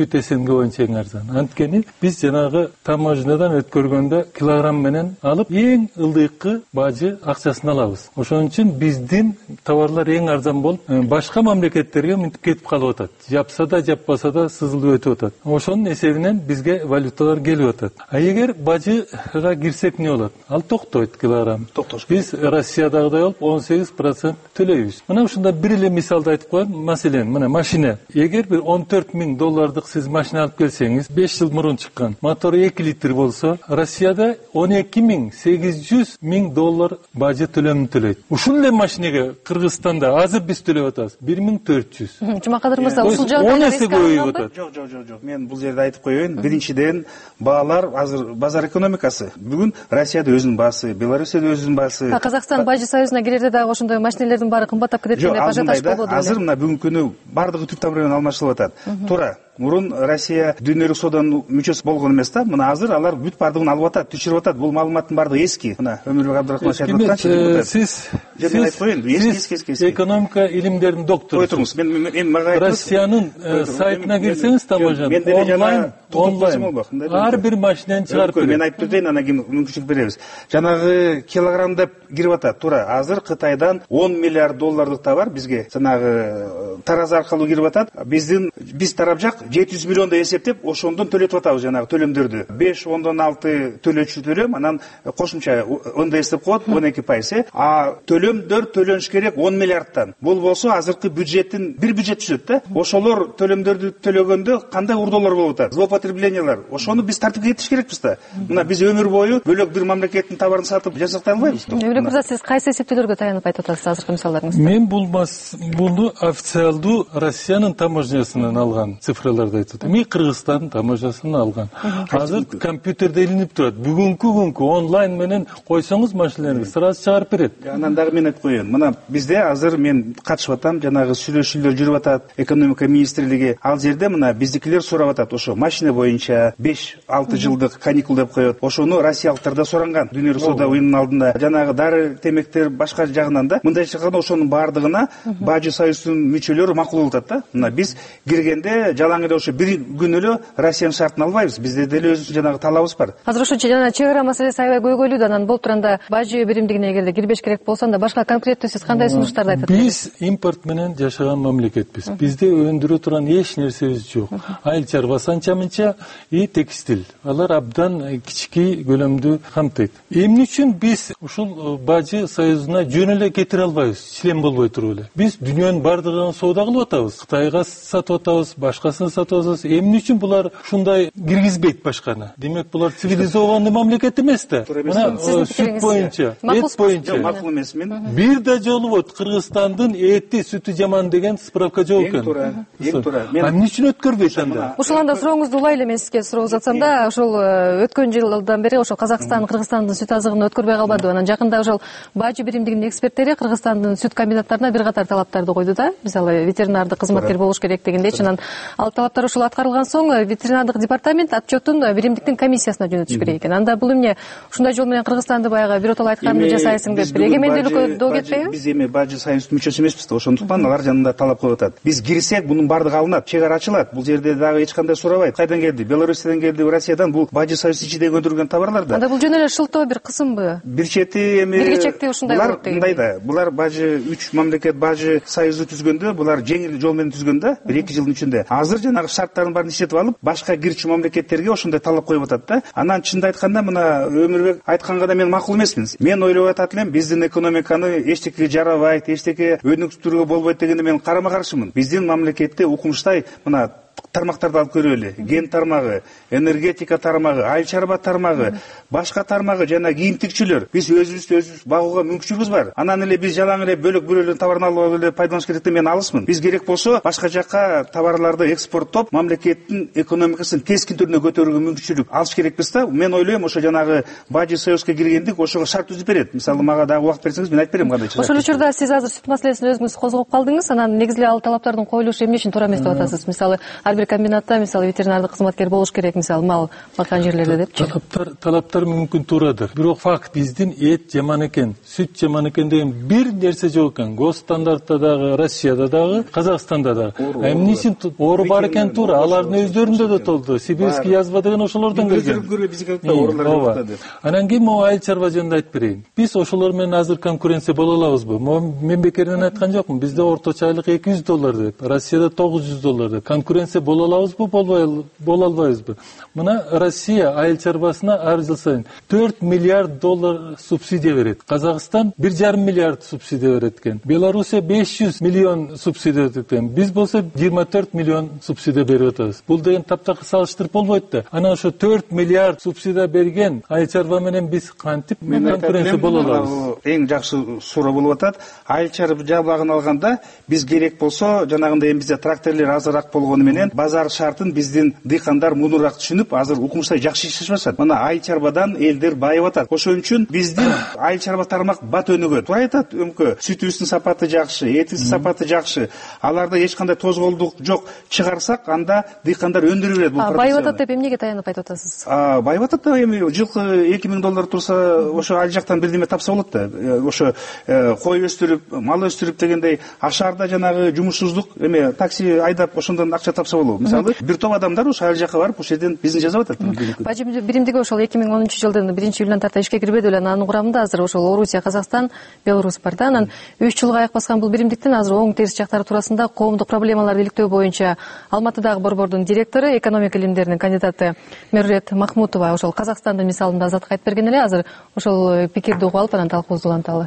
сүт эсенге боюнча эң арзан. Анткени биз жанагы таможнядан өткөргөндө килограмм менен алып эң ылдыйкы бажы акчасын алабыз. Ошон үчүн биздин товарлар эң арзан болуп, башка мамлекеттерге мынтип кетип калып атат. Жапса да, жаппаса да сызылып өтүп атат. Ошонун эсебинен бизге валюталар келип атат. А эгер бажыга кирсек эмне болот? Ал токтойт килограмм. Биз Россиядагыдай болуп он сегиз процент төлөйбүз. Мына ушунда бир эле мисалды айтып коеюн. Маселен, мына машина. Эгер бир он төрт миң доллардык сиз машина алып келсеңиз, беш жыл мурун чыккан, мотору эки литр болсо, Россияда он эки миң сегиз жүз миң доллар бажы төлөмүн төлөйт. Ушул эле машинеге Кыргызстанда азыр биз төлөп атабыз бир миң төрт жүз. Жумакадыр мырза, ушул жагда он эсе көбөйүп атат. Жок, жок, жок, жок. Мен бул жерде айтып коеюн. Биринчиден, баалар азыр базар экономикасы. Бүгүн Россияда өзүнүн баасы, Беларусияда өзүнүн баасы. Казакстан бажы союзуна кирерде дагы ошондой машинелердин баары кымбаттап кетет деп ажиотаж болбоду беле? Азыр мына бүгүнкү күнү бардыгы түп тамыры менен алмашылып атат. Туура. Мурун Россия дүйнөлүк сооданын мүчөсү болгон эмес да. Мына азыр алар бүт бардыгын алып атат, түшүрүп атат. Бул маалыматтын бардыгы эски. Мына Өмүрбек Абдрахманович айтып атканча. Сиз сиз экономика илимдеринин доктору. Кой туруңуз. Мен мен мага Россиянын сайтына кирсеңиз таможнядан онлайн онлайн ар бир машинени чыгарып берет. Мен айтып берейин, анан кийин мүмкүнчүлүк беребиз. Жанагы килограмм деп кирип атат. Туура. Азыр Кытайдан он миллиард доллардык товар бизге жанагы тараз аркылуу кирип атат. Биздин биз тарап жак жети жүз миллионду эсептеп, ошондон төлөтүп атабыз жанагы төлөмдөрдү. беш ондон алты төлөөчү төлөм, анан кошумча эн дэ эс деп коет он эки пайыз. А төлөмдөр төлөнүш керек он миллиардтан. Бул болсо азыркы бюджеттин бир бюджет түшөт да. Ошолор төлөмдөрдү төлөгөндө кандай урдолор болуп атат? Злоупотреблениялар. Ошону биз тартипке кетириш керекпиз да. Мына биз өмүр бою бөлөк бир мамлекеттин товарын сатып жасактай албайбыз. Өмүрбек мырза, сиз кайсы эсептөөлөргө таянып айтып атасыз азыркы мисалдарыңызда? Мен бул буну официалдуу Россиянын таможнясынан алган цифраларды айтып атам. Мен Кыргызстандын таможнясынан алган. Азыр компьютерде илинип турат. Бүгүнкү күнгү онлайн менен койсоңуз машинелерди сразу чыгарып берет. Анан дагы мен айтып коеюн. Мына бизде азыр мен катышып атам, жанагы сүйлөшүүлөр жүрүп атат, экономика министрлиги. Ал жерде мына биздикилер сурап атат, ошо машина боюнча беш алты жылдык каникул деп коет. Ошону россиялыктар да суранган. Дүйнөлүк соода уюмунун алдында жанагы дары темектер башка жагынан да мындай чыкканда ошонун баардыгына бажы союзунун мүчөлөрү макул болуп атат да. Мына биз киргенде жалаң эле ошо бир күн эле Россиянын шартын албайбыз. Бизде деле өзүбүздүн жанагы талабыбыз бар. Азыр ошо жана чек ара маселеси аябай көйгөйлүү да. Анан болуп турганда бажы биримдигине эгерде кирбеш керек болсо анда башка конкреттүү сиз кандай сунуштарды айтат? Биз импорт менен жашаган мамлекетпиз. Бизде өндүрө турган эч нерсебиз жок. Айыл чарбасы анча-мынча и текстиль. Алар абдан кички көлөмдү камтыйт. Эмне үчүн биз ушул бажы союзуна жөн эле кетире албайбыз, член болбой туруп эле? Биз дүйнөнүн бардыгын соода кылып атабыз. Кытайга сатып атабыз, башкасын сатып атабыз. Эмне үчүн булар ушундай киргизбейт башканы? Демек булар цивилизованный мамлекет эмес да. Мына сүт боюнча, эт боюнча макул эмес мен. Бир да жолу вот Кыргызстандын эти сүтү жаман деген справка жок экен. Эң туура, эң туура. Мен эмне үчүн өткөрбөйт анда? Ушул анда сурооңузду улайлы мен сизге суроо узатсам да, ошол өткөн жылдан бери ошол Казакстан Кыргызстандын сүт азыгын өткөрбөй калбады. Анан жакында ошол бажы биримдигинин эксперттери Кыргызстандын сүт комбинаттарына бир катар талаптарды койду да. Мисалы ветеринардык кызматкер болуш керек дегендечи. Анан ал талаптар ошол аткарылган соң ветеринардык департамент отчетун биримдиктин комиссиясына жөнөтүш керек экен. Анда бул эмне ушундай жол менен Кыргызстанды баягы биротоло айтканды жасайсың деп бир эгемендүүлүккө доо кетпейби? Биз эми бажы союзунун мүчөсү эмеспиз да. Ошондуктан алар жанында талап коюп атат. Биз кирсек мунун бардыгы алынат, чек ара ачылат. Бул жерде дагы эч кандай сурабайт. Кайдан келди? Беларусиядан келди, Россиядан. Бул бажы союз ичидеги өндүрүлгөн товарлар да. Анда бул жөн эле шылтоо бир кысымбы? Бир чети эми биргичекти ушундай болот деген. Мындай да. Булар бажы үч мамлекет бажы союзу түзгөндө, булар жеңил жол менен түзгөн да, бир эки жылдын ичинде. Азыр жанагы шарттарын баарын иштетип алып, башка кирчү мамлекеттерге ошондой талап коюп атат да. Анан чынды айтканда мына Өмүрбек айтканга да мен макул эмесмин. Мен ойлоп атат элем, биздин экономиканы эчтеке жарабайт, эчтеке өнүктүрүүгө болбойт дегенде мен карама каршымын. Биздин мамлекетте укмуштай мына тармактарды алып көрөлү. Ген тармагы, энергетика тармагы, айыл чарба тармагы, башка тармагы жана кийим тигчүлөр. Биз өзүбүздү өзүбүз багууга мүмкүнчүлүгүбүз бар. Анан эле биз жалаң эле бөлөк бирөөлөрдүн товарын алып эле пайдаланыш керек деп мен алысмын. Биз керек болсо башка жакка товарларды экспорттоп, мамлекеттин экономикасын кескин түрүнө көтөрүүгө мүмкүнчүлүк алыш керекпиз да. Мен ойлойм, ошо жанагы бажы союзга киргендик ошого шарт түзүп берет. Мисалы мага дагы убакыт берсеңиз мен айтып берем кандай шарт. Ошол учурда сиз азыр сүт маселесин өзүңүз козгоп калдыңыз. Анан негизги ал талаптардын коюлушу эмне үчүн туура эмес деп атасыз? Мисалы ар бир комбинатта мисалы ветеринардык кызматкер болуш керек, мисалы мал баккан жерлерде депчи. Талаптар талаптар мүмкүн турадыр. Бирок факт биздин эт жаман экен, сүт жаман экен деген бир нерсе жок экен. Госстандартта дагы, Россияда дагы, Казакстанда дагы. Эмне үчүн оору бар экен туура, алардын өздөрүндө да толду. Сибирский язва деген ошолордон келген. Анан кийин могу айыл чарба жөнүндө айтып берейин. Биз ошолор менен азыр конкуренция боло алабызбы? Мен бекерден айткан жокмун. Бизде орточо айлык эки жүз доллар деп, Россияда тогуз жүз доллар деп. Конкуренция боло алабызбы, болбой боло албайбызбы? Мына Россия айыл чарбасына ар жыл сайын төрт миллиард доллар субсидия берет. Казакстан бир жарым миллиард субсидия берет экен. Белоруссия беш жүз миллион субсидия берет экен. Биз болсо жыйырма төрт миллион субсидия берип атабыз. Бул деген таптакыр салыштырып болбойт да. Анан ошо төрт миллиард субсидия берген айыл чарба менен биз кантип конкуренция боло алабыз? Эң жакшы суроо болуп атат. Айыл чарба жабагын алганда биз керек болсо жанагындай эми бизде тракторлор азыраак болгону менен базар шартын биздин дыйкандар мунураак түшүнүп, азыр укмуштай жакшы иштешип атышат. Мына айыл чарбадан элдер байып атат. Ошон үчүн биздин айыл чарба тармак бат өнүгөт. Туура айтат өмкө, сүтүбүздүн сапаты жакшы, этибиздин сапаты жакшы. Аларда эч кандай тозголдук жок чыгарсак, анда дыйкандар өндүрө берет бул продукцияны. Байып атат деп эмнеге таянып айтып атасыз? Байып атат да, эми жылкы эки миң доллар турса, ошо ал жактан бирдеме тапса болот да. Ошо кой өстүрүп, мал өстүрүп дегендей, ашарда жанагы жумушсуздук, эме такси айдап ошондон акча тапса болот. Мисалы, бир топ адамдар ошо айыл жакка барып, ошол жерден бизнес жасап атат. Бажы биримдиги ошол эки миң онунчу жылдын биринчи июлунан тарта ишке кирбеди эле, анын курамында азыр ошол Орусия, Казакстан, Беларусь бар да. Анан үч жылга аяк баскан бул биримдиктин азыр оң терс жактары туурасында коомдук проблемаларды иликтөө боюнча Алматыдагы борбордун директору, экономика илимдеринин кандидаты Меррет Махмутова ошол Казакстандын мисалында Азатка айтып берген эле. Азыр ошол пикирди угуп алып анан талкуубузду уланталы.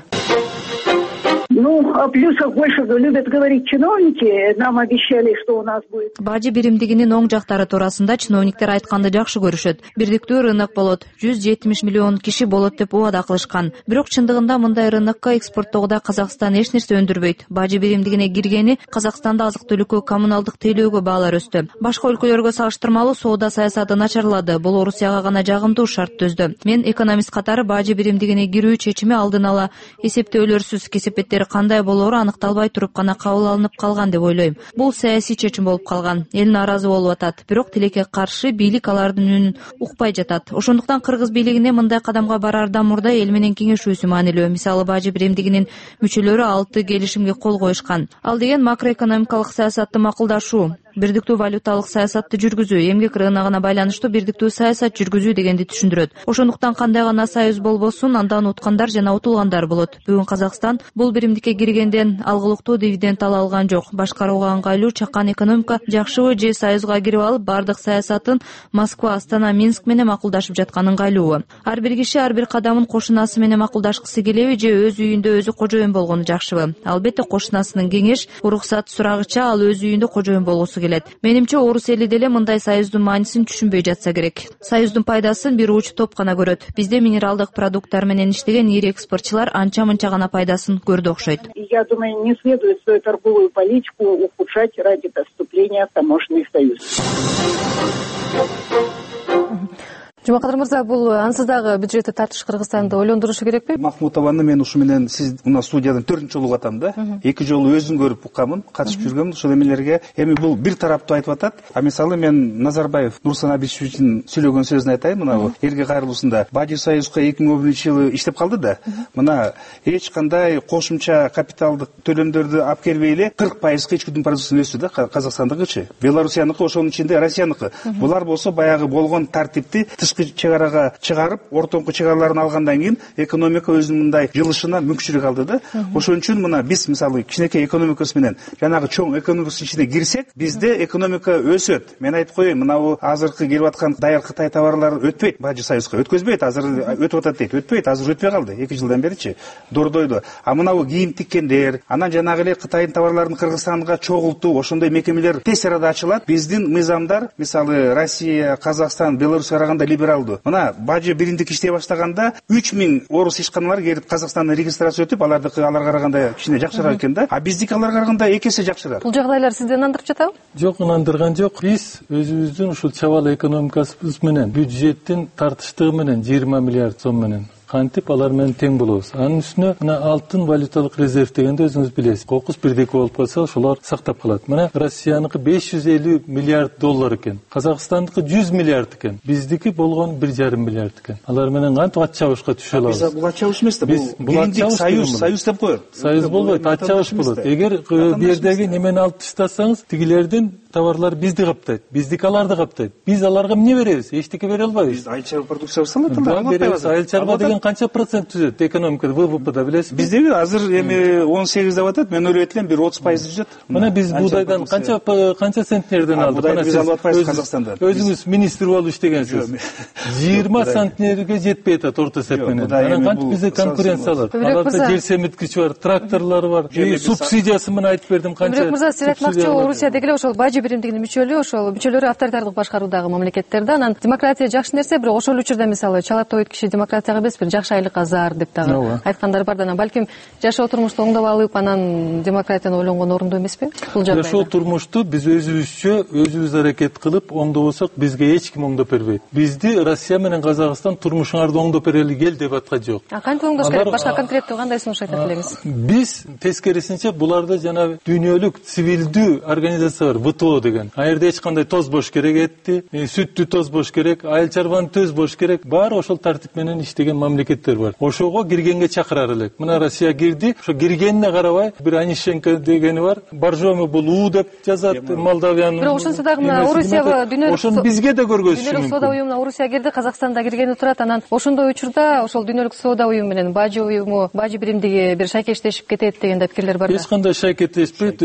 Ну, о плюсах больше любят говорить чиновники. Нам обещали, что у нас будет. Бажы биримдигинин оң жактары туурасында чиновниктер айтканды жакшы көрүшөт. Бирдиктүү рынок болот, жүз жетимиш миллион киши болот деп убада кылышкан. Бирок чындыгында мындай рынокко экспорттоодо Казакстан эч нерсе өндүрбөйт. Бажы биримдигине киргени Казакстанда азык-түлүккө, коммуналдык тейлөөгө баалар өстү. Башка өлкөлөргө салыштырмалуу соода саясаты начарлады. Бул Орусияга гана жагымдуу шарт түздү. Мен экономист катары бажы биримдигине кирүү чечими алдын ала эсептөөлөрсүз, кесепеттери кандай болоору аныкталбай туруп гана кабыл алынып калган деп ойлойм. Бул саясий чечим болуп калган. Эл нааразы болуп атат. Бирок тилекке каршы бийлик алардын үнүн укпай жатат. Ошондуктан кыргыз бийлигине мындай кадамга бараардан мурда эл менен кеңешүүсү маанилүү. Мисалы бажы биримдигинин мүчөлөрү алты келишимге кол коюшкан. Ал деген макроэкономикалык саясатты макулдашуу, бирдиктүү валюталык саясатты жүргүзүү, эмгек рыногуна байланыштуу бирдиктүү саясат жүргүзүү дегенди түшүндүрөт. Ошондуктан кандай гана союз болбосун, андан уткандар жана утулгандар болот. Бүгүн Казакстан бул биримдикке киргенден алгылыктуу дивиденд ала алган жок. Башкарууга ыңгайлуу чакан экономика жакшыбы же союзга кирип алып бардык саясатын Москва, Астана, Минск менен макулдашып жаткан ыңгайлуубу? Ар бир киши ар бир кадамын кошунасы менен макулдашкысы келеби же өз үйүндө өзү кожоюн болгону жакшыбы? Албетте кошунасынын кеңеш, уруксат сурагыча ал өз үйүндө кожоюн болгусу келет. Менимче орус эли деле мындай союздун маанисин түшүнбөй жатса керек. Союздун пайдасын бир уч топ гана көрөт. Бизде минералдык продукттар менен иштеген ири экспортчулар анча-мынча гана пайдасын көрдү окшойт. Я думаю, не следует свою торговую политику ухудшать ради вступления в таможенный союз. Жумакадыр мырза, бул ансыз дагы бюджетти тартыш Кыргызстанды ойлондурушу керекпи? Махмутованы мен ушу менен сиз мына студиядан төртүнчү жолу атам да. Эки жолу өзүн көрүп укканмын, катышып жүргөм ошол эмелерге. Эми бул бир тараптуу айтып атат. А мисалы мен Назарбаев Нурсултан Абишевичтин сөйлөгөн сөзүн айтайын. Мына элге кайрылуусунда Бажы союзга эки миң он биринчи жылы иштеп калды да. Мына эч кандай кошумча капиталдык төлөмдөрдү алып келбей эле кырк пайызга ички өнүм продукциясын өстү да. Казакстандыкычы, Белоруссияныкы, ошонун ичинде Россияныкы. Булар болсо баягы болгон тартипти чегарага чыгарып, ортоңку чегараларын алгандан кийин экономика өзүнүн мындай жылышына мүмкүнчүлүк алды да. Ошон үчүн мына биз мисалы кичинекей экономикасы менен жанагы чоң экономикасынын ичине кирсек, бизде экономика өсөт. Мен айтып коеюн, мына бул азыркы келип аткан даяр Кытай товарлары өтпөйт Бажы союзга, өткөзбөйт, азыр өтүп атат дейт. Өтпөйт, азыр өтпөй калды. эки жылдан беричи дордойду. А мына бул кийим тиккендер, анан жанагы эле Кытайдын товарларын Кыргызстанга чогултуу, ошондой мекемелер тез арада ачылат. Биздин мыйзамдар мисалы Россия, Казакстан, Беларуська караганда либералдуу. Мына бажы биримдик иштей баштаганда үч миң орус ишканалар келип Казакстанда регистрация өтүп, алардыкы аларга караганда кичине жакшыраак экен да. А биздики аларга караганда эки эсе жакшыраак. Бул жагдайлар сизди ынандырып жатабы? Жок, ынандырган жок. Биз өзүбүздүн ушул чабал экономикабыз менен, бюджеттин тартыштыгы менен жыйырма миллиард сом менен кантип алар менен тең болобуз. Анын үстүнө мына алтын валюталык резерв дегенде өзүңүз билесиз. Кокус бирдеки болуп калса, ошолор сактап калат. Мына Россияныкы беш жүз элүү миллиард доллар экен. Казакстандыкы жүз миллиард экен. Биздики болгон бир жарым миллиард экен. Алар менен кантип ат чабышка түшө алабыз? Биз бул ат чабыш эмес да, бул биримдик союз, союз деп коет. Союз болбойт, ат чабыш болот. Эгер бу жердеги немени алып таштасаңыз, тигилердин товарлар бизди каптайт, биздики аларды каптайт. Биз аларга эмне беребиз? Эчтеке бере албайбыз. Биз айыл чарба продукция салат албайбыз. Айыл чарба деген канча процент түзөт экономикада, вэ вэ пэда билесизби? Биздеги азыр эми он сегиз деп атат, мен ойлойт элем бир отуз пайыз түзөт. Мына биз буудайдан канча канча центнерден алдык? Буудайды биз алып атпайбыз Казакстандан. Өзүңүз министр болуп иштегенсиз. жыйырма центнерге жетпей атат орто эсеп менен. Анан кантип бизде конкуренция алат? Аларда жер семирткичи бар, тракторлору бар. Субсидиясы менен айтып бердим канча. Бирок мырза, сиз айтмакчы, Орусияда эле ошол бажы биримдигинин мүчөлүгү, ошол мүчөлөрү авторитардык башкаруудагы мамлекеттерде. Анан демократия жакшы нерсе, бирок ошол учурда мисалы чалатойт киши демократияга эмес, бир жакшы айлыкка зар деп дагы айткандар бар да, анан балким жашоо турмушту оңдоп алып, анан демократияны ойлонгон орундуу эмеспи? Бул жагдайда жашоо турмушту биз өзүбүзчө өзүбүз аракет кылып оңдобосок, бизге эч ким оңдоп бербейт. Бизди Россия менен Казакстан турмушуңарды оңдоп берели кел деп аткан жок. А кантип оңдош керек? Башка конкреттүү кандай сунуш айтат элеңиз? Биз тескерисинче буларда жана дүйнөлүк цивилдүү организация бар, вэ тэ о деген. А жерде эч кандай тоз бош керек этти, сүттү тоз бош керек, айыл чарбаны төз бош керек. Баары ошол тартип менен иштеген мамлекеттер бар. Ошого киргенге чакырар элек. Мына Россия кирди, ошо киргенине карабай, бир Анишенко дегени бар. Боржоми бул уу деп жазат Молдавиянын. Бирок ошонсо дагы мына Орусияга дүйнөлүк ошону бизге да көргөзүшү мүмкүн. Дүйнөлүк соода уюмуна Орусия кирди, Казакстанда киргени турат. Анан ошондой учурда ошол дүйнөлүк соода уюму менен бажы уюму, бажы биримдиги бир шайкештешип кетет деген да пикирлер бар да. Эч кандай шайкештешпейт.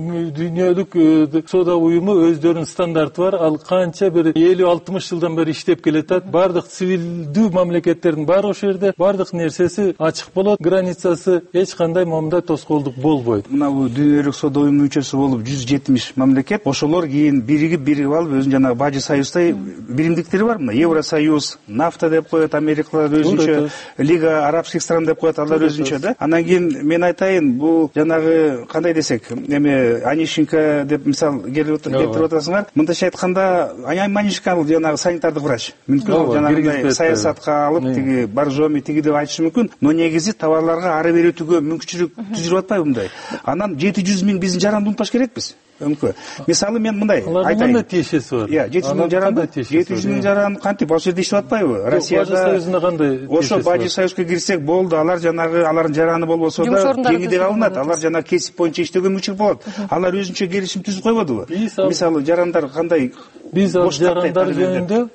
Дүйнөлүк соода уюму өздөрүнүн стандарты бар. Ал канча бир элүү алтымыш жылдан бери иштеп келатат. Бардык цивилдүү мамлекеттердин баары ошол жерде, бардык нерсеси ачык болот, границасы эч кандай момундай тоскоолдук болбойт. Мына бул дүйнөлүк соода уюмунун мүчөсү болуп жүз жетимиш мамлекет, ошолор кийин биригип биригип алып өзүнүн жанагы бажы союздай биримдиктери бар. Мына Евросоюз, нафта деп коет, америкалар өзүнчө, Лига арабских стран деп коет, алар өзүнчө да. Анан кийин мен айтайын, бул жанагы кандай десек, эме Анишенко деп мисал келтирип атасыңар. Мындайча айтканда, Анишенко бул жанагы санитардык врач. Мүмкүн жанагындай саясатка алып, тиги Боржоми тиги деп айтышы мүмкүн, но негизи товарларга ары берүүгө мүмкүнчүлүк түзүлүп атпайбы мындай. Анан жети жүз миң биздин жаранды унутпаш керекпиз. Өңкө. Мисалы мен мындай айтайын. Алардын тиешеси бар. Иә, жети жүз миң жаранды, жети жүз миң жаран кантип ошол жерде иштеп атпайбы? Россияда союзуна кандай? Ошо бажы союзга кирсек болду, алар жанагы алардын жараны болбосо да кеңиде алынат. Алар жана кесип боюнча иштөөгө мүмкүнчүлүк болот. Алар өзүнчө келишим түзүп койбодубу? Мисалы жарандар кандай? Биз жарандар жөнүндө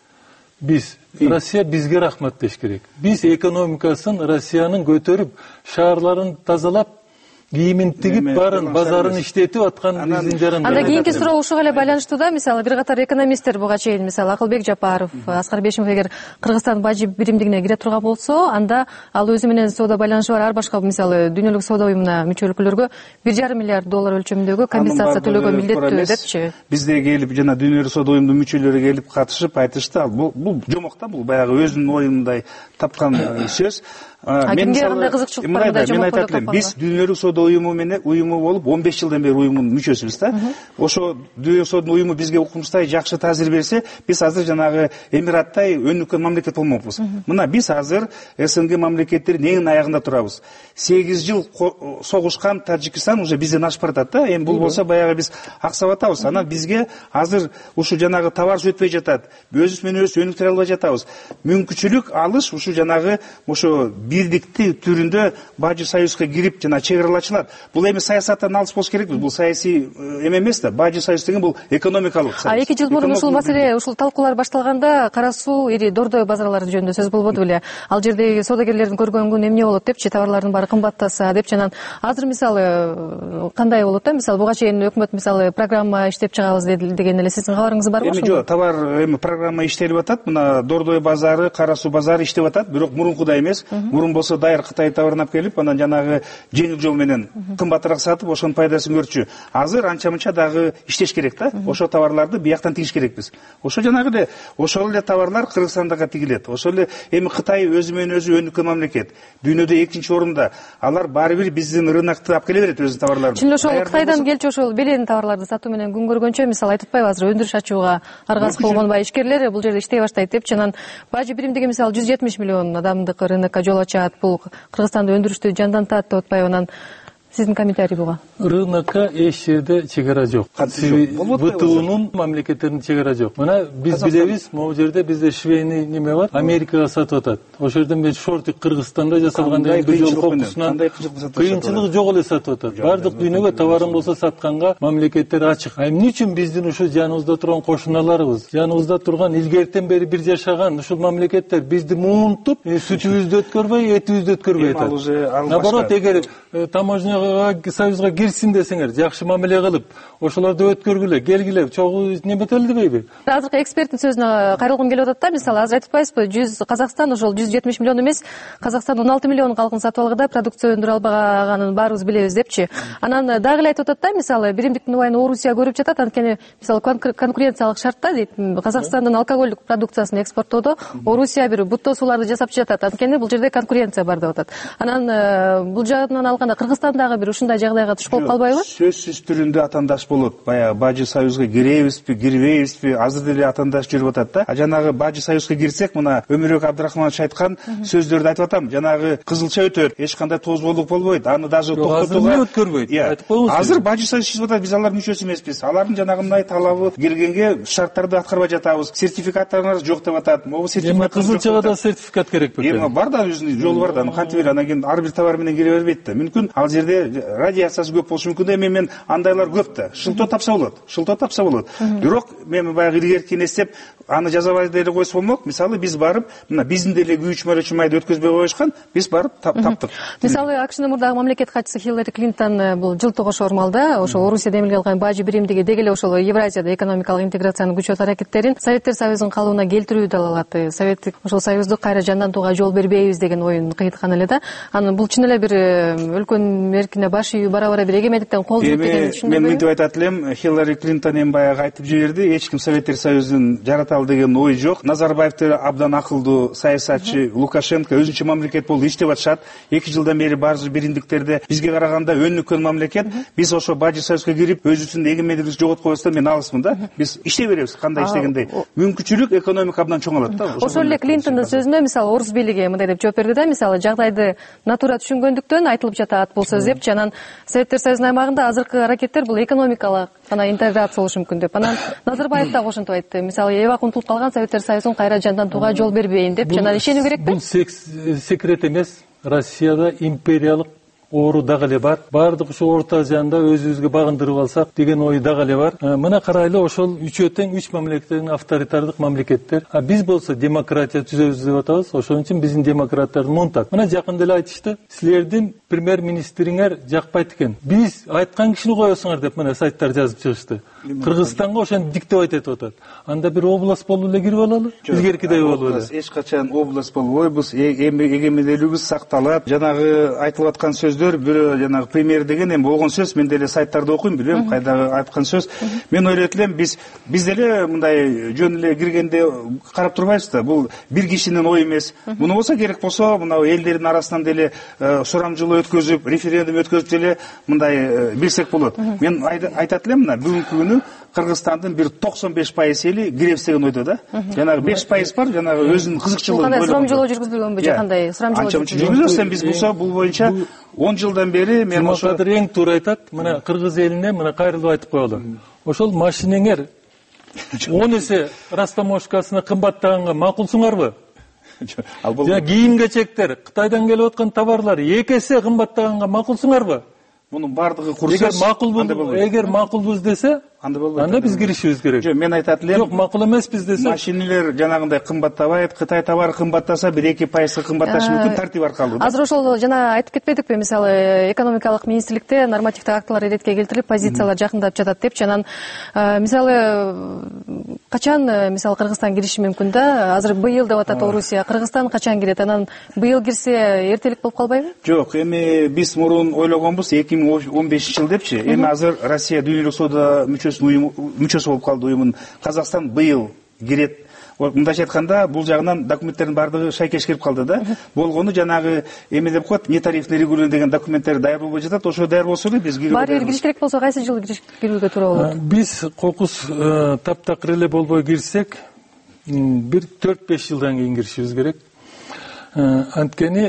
биз Россия бизге рахмат деш керек. Биз экономикасын Россиянын көтөрүп, шаарларын тазалап, кийимин тигип, баарын базарын иштетип аткан биздин жарандар. Анда кийинки суроо ушуга эле байланыштуу да, мисалы бир катар экономисттер буга чейин, мисалы Акылбек Жапаров, Аскар Бешимов эгер Кыргызстан бажы биримдигине кире турган болсо, анда ал өзү менен соода байланышы бар ар башка мисалы дүйнөлүк соода уюмуна мүчө өлкөлөргө бир жарым миллиард доллар өлчөмүндөгү компенсация төлөөгө милдеттүү депчи. Бизде келип жана дүйнөлүк соода уюмунун мүчөлөрү келип катышып айтышты. Бул бул жомок да, бул баягы өзүнүн оюндай тапкан сөз. Мен кандай кызыкчылык бар мындай жомок деп тапканга? Биз дүйнөлүк соода уюму менен уюму болуп он беш жылдан бери уюмдун мүчөсүбүз да. Ошо дүйнөлүк соода уюму бизге укмуштай жакшы таасир берсе, биз азыр жанагы Эмираттай өнүккөн мамлекет болмокпуз. Мына биз азыр СНГ мамлекеттеринин эң аягында турабыз. сегиз жыл согушкан Таджикистан уже бизден ашып баратат да. Эми бул болсо баягы биз аксап атабыз. Анан бизге азыр ушу жанагы товар өтпөй жатат. Өзүбүз менен өзүбүз өнүктүрө албай жатабыз. Мүмкүнчүлүк алыш ушу жанагы ошо бирдикти түрүндө бажы союзга кирип жана чек аралачылар. Бул эми саясаттан алыс болуш керекпиз. Бул саясий эме эмес да. Бажы союз деген бул экономикалык союз. А эки жыл мурун ушул маселе, ушул талкуулар башталганда Кара суу, ири Дордой базарлары жөнүндө сөз болбоду беле? Ал жердеги саудагерлердин көргөн күнү эмне болот депчи, товарлардын баары кымбаттаса депчи. Анан азыр мисалы кандай болот да? Мисалы буга чейин өкмөт мисалы программа иштеп чыгабыз деген эле сиздин кабарыңыз барбы? Эми жок, товар эми программа иштелип атат. Мына Дордой базары, Кара суу базары иштеп атат, бирок мурункудай эмес. Мурун болсо дайыр Кытай товарын алып келип, анан жанагы жеңил жол менен кымбатыраак сатып, ошонун пайдасын көрчү. Азыр анча-мынча дагы иштеш керек да. Ошо товарларды бияктан тигиш керекпиз. Ошо жанагы эле ошол эле товарлар Кыргызстандага тигилет. Ошол эле эми Кытай өзү менен өзү өнүккөн мамлекет. Дүйнөдө экинчи орунда. Алар баары бир биздин рынокто алып келе берет өзүнүн товарларын. Чын эле ошол Кытайдан келчү ошол белен товарларды сатуу менен күн көргөнчө, мисалы айтып атпайбы, азыр өндүрүш ачууга аргасыз болгонбай ишкерлер бул жерде иштей баштайт депчи. Анан бажы биримдиги мисалы жүз жетимиш миллион адамдык рынокко жол ачат, бул Кыргызстанды өндүрүштү жандантат деп атпайбы? Анан сиздин комментарий буга? Рынокко эч жерде чек ара жок. ВТОнун мамлекеттеринин чек ара жок. Мына биз билебиз, могу жерде бизде швейный неме бар, Америкага сатып атат. Ошол жерден мен шортик Кыргызстанда жасалган деген бир жол кокусунан кыйынчылык жок эле сатып атат. Бардык дүйнөгө товарың болсо сатканга мамлекеттер ачык. А эмне үчүн биздин ушу жаныбызда турган кошуналарыбыз, жаныбызда турган илгертен бери бир жашаган ушул мамлекеттер бизди муунтуп, сүтүбүздү өткөрбөй, этибизди өткөрбөй атат. Наоборот, эгер таможняга союзга кирсин десеңер, жакшы мамиле кылып, ошолорду өткөргүлө, келгиле, чогуу неметели дебейби? Азыркы эксперттин сөзүнө кайрылгым келип атат да, мисалы азыр айтып атпайсызбы, жүз Казакстан ошол жүз жетимиш миллион эмес, Казакстан он алты миллион калкын сатып алгыда продукция өндүрө албаганын баарыбыз билебиз депчи. Анан дагы эле айтып атат да, мисалы биримдиктин убайын Орусия көрүп жатат, анткени мисалы конкуренциялык шартта дейт, Казакстандын алкоголдук продукциясын экспорттоодо Орусия бир бутто сууларды жасап жатат, анткени бул жерде конкуренция бар деп атат. Анан бул жагынан алганда Кыргызстандагы бир ушундай жагдайга туш болуп калбайбы? Сөзсүз түрүндө атандаш болот. Баягы Бажы союзга киребизби, кирбейбизби, азыр деле атандаш жүрүп атат да. А жанагы Бажы союзга кирсек, мына Өмүрбек Абдрахманович айткан сөздөрдү айтып атам. Жанагы кызылча өтөр, эч кандай тозболук болбойт. Аны даже токтотууга азыр өткөрбөйт. Айтып коюңуз. Азыр Бажы союз чыгып атат, биз алардын мүчөсү эмеспиз. Алардын жанагындай талабы келгенге шарттарды аткарбай жатабыз. Сертификаттарыңыз жок деп атат. Могу сертификат кызылчага да сертификат керек бекен. Эми бар да өзүнүн жолу бар да, аны кантип эле анан кийин ар бир товар менен кире бербейт да. Мүмкүн ал жерде радиациясы көп болушу мүмкүн да, эми мен андайлар көп да. Шылтоо тапса болот. Шылтоо тапса болот. Бирок мен баягы илгерки эстеп, аны жазабай деле койсо болмок. Мисалы биз барып, мына биздин деле күйүүчү мөрөчү майды өткөзбөй коюшкан, биз барып таптык. Мисалы акшнын мурдагы мамлекет катчысы Хиллари Клинтон бул жылтык ошол маалда ошол Орусияда эмилге алган Бажы биримдиги деги эле ошол Евразияда экономикалык интеграцияны күчөтүү аракеттерин Советтер Союзунун калыбына келтирүү далалат. Советтик ошол союзду кайра жандантууга жол бербейбиз деген оюн кыйткан эле да. Анан бул чын эле бир өлкөнүн эркине баш ийүү, бара-бара бир эгемендиктен кол жууп деген түшүндүрбөйбү? Мен мынтип айтат элем, Хиллари Клинтон эми баягы айтып жиберди, эч ким Советтер Союзун жараталы деген ой жок. Назарбаевди абдан акылдуу саясатчы Лукашенко өзүнчө мамлекет болуп иштеп атышат. эки жылдан бери баары биримдиктерде бизге караганда өнүккөн мамлекет. Биз ошо Бажы союзга кирип өзүбүздүн эгемендигибизди жоготкойбузда мен алысмын да. Биз иштей беребиз, кандай иштегендей. Мүмкүнчүлүк экономика абдан чоңойлот да. Ошол эле Клинтондун сөзүнө мисалы орус бийлиги мындай деп жооп берди да, мисалы жагдайды натура түшүнгөндүктөн айтылып жатат бул сөз депчи. Анан Советтер Союзунун аймагында азыркы аракеттер бул экономикалык гана интеграция болушу мүмкүн деп. Анан Назарбаев дагы ошентип айтты. Мисалы эбак унутулуп калган Советтер Союзун кайра жандантууга жол бербейин деп. Жана ишенүү керекпи? Бул секрет эмес. Россияда империялык оору дагы эле бар. Бардык ушу Орто Азияда өзүбүзгө багындырып алсак деген ой дагы эле бар. Мына карайлы, ошол үчөө тең үч мамлекеттин авторитардык мамлекеттер. А биз болсо демократия түзөбүз деп атабыз. Ошон үчүн биздин демократтарды муунтат. Мына жакында эле айтышты, силердин премьер-министриңер жакпайт экен. Биз айткан кишини коесуңар деп мына сайттар жазып чыгышты. Кыргызстанга ошентип диктовать этип атат. Анда бир область болуп эле кирип алалы. Илгеркидей болуп эле. Эч качан область болбойбуз. Эгемендүүлүгүбүз сакталат. Жанагы айтылып аткан сөздөр бирөө жанагы премьер деген эми болгон сөз. Мен деле сайттарды окуйм, билем кайдагы айткан сөз. Мен ойлойт элем, биз биз деле мындай жөн эле киргенде карап турбайбыз да. Бул бир кишинин ою эмес. Муну болсо керек болсо, мына элдердин арасынан деле сурамжылоо өткөзүп, референдум өткөзүп деле мындай билсек болот. Мен айтат элем, мына бүгүнкү күнү Кыргызстандын бир токсон беш пайыз эли киребиз деген ойдо да. Жанагы беш пайыз бар, жанагы өзүнүн кызыкчылыгын ойлогон. Кандай сурамжылоо жүргүзүлгөнбү же кандай сурамжылоо жүргүзөбүз? Биз болсо бул боюнча он жылдан бери мен ошо Кадыр эң туура айтат. Мына кыргыз элине мына кайрылып айтып коелу. Ошол машинеңер он эсе растаможкасына кымбаттаганга макулсуңарбы? Жана кийим-кечектер, Кытайдан келип аткан товарлар эки эсе кымбаттаганга макулсуңарбы? Мунун бардыгы курсат. Эгер макулбуз, эгер макулбуз десе, анда биз киришибиз керек. Жок, мен айтат элем. Жок, макул эмеспиз десе. Машинелер жанагындай кымбаттабайт. Кытай товары кымбаттаса, бир эки пайызга кымбатташы мүмкүн, тартип аркылуу. Азыр ошол жана айтып кетпедикпи, мисалы экономикалык министрликте нормативдик актылар иретке келтирип, позициялар жакындап жатат депчи. Анан мисалы качан мисалы Кыргызстан кириши мүмкүн да? Азыр быйыл деп атат Орусия. Кыргызстан качан кирет? Анан быйыл кирсе эртелик болуп калбайбы? Жок, эми биз мурун ойлогонбуз эки миң он бешинчи жыл депчи. Эми азыр Россия дүйнөлүк соода мүчөсү мүчөсү болуп калды уюмун. Казакстан быйыл кирет. Мындайча айтканда, бул жагынан документтердин бардыгы шайкеш келип калды да. Болгону жанагы эме деп коет, нетарифный регулирование деген документтер даяр болбой жатат. Ошо даяр болсо эле биз кирүүгө. Баары бир кириш керек болсо кайсы жылы кирүүгө туура болот? Биз кокус таптакыр эле болбой кирсек, бир төрт беш жылдан кийин киришибиз керек. Анткени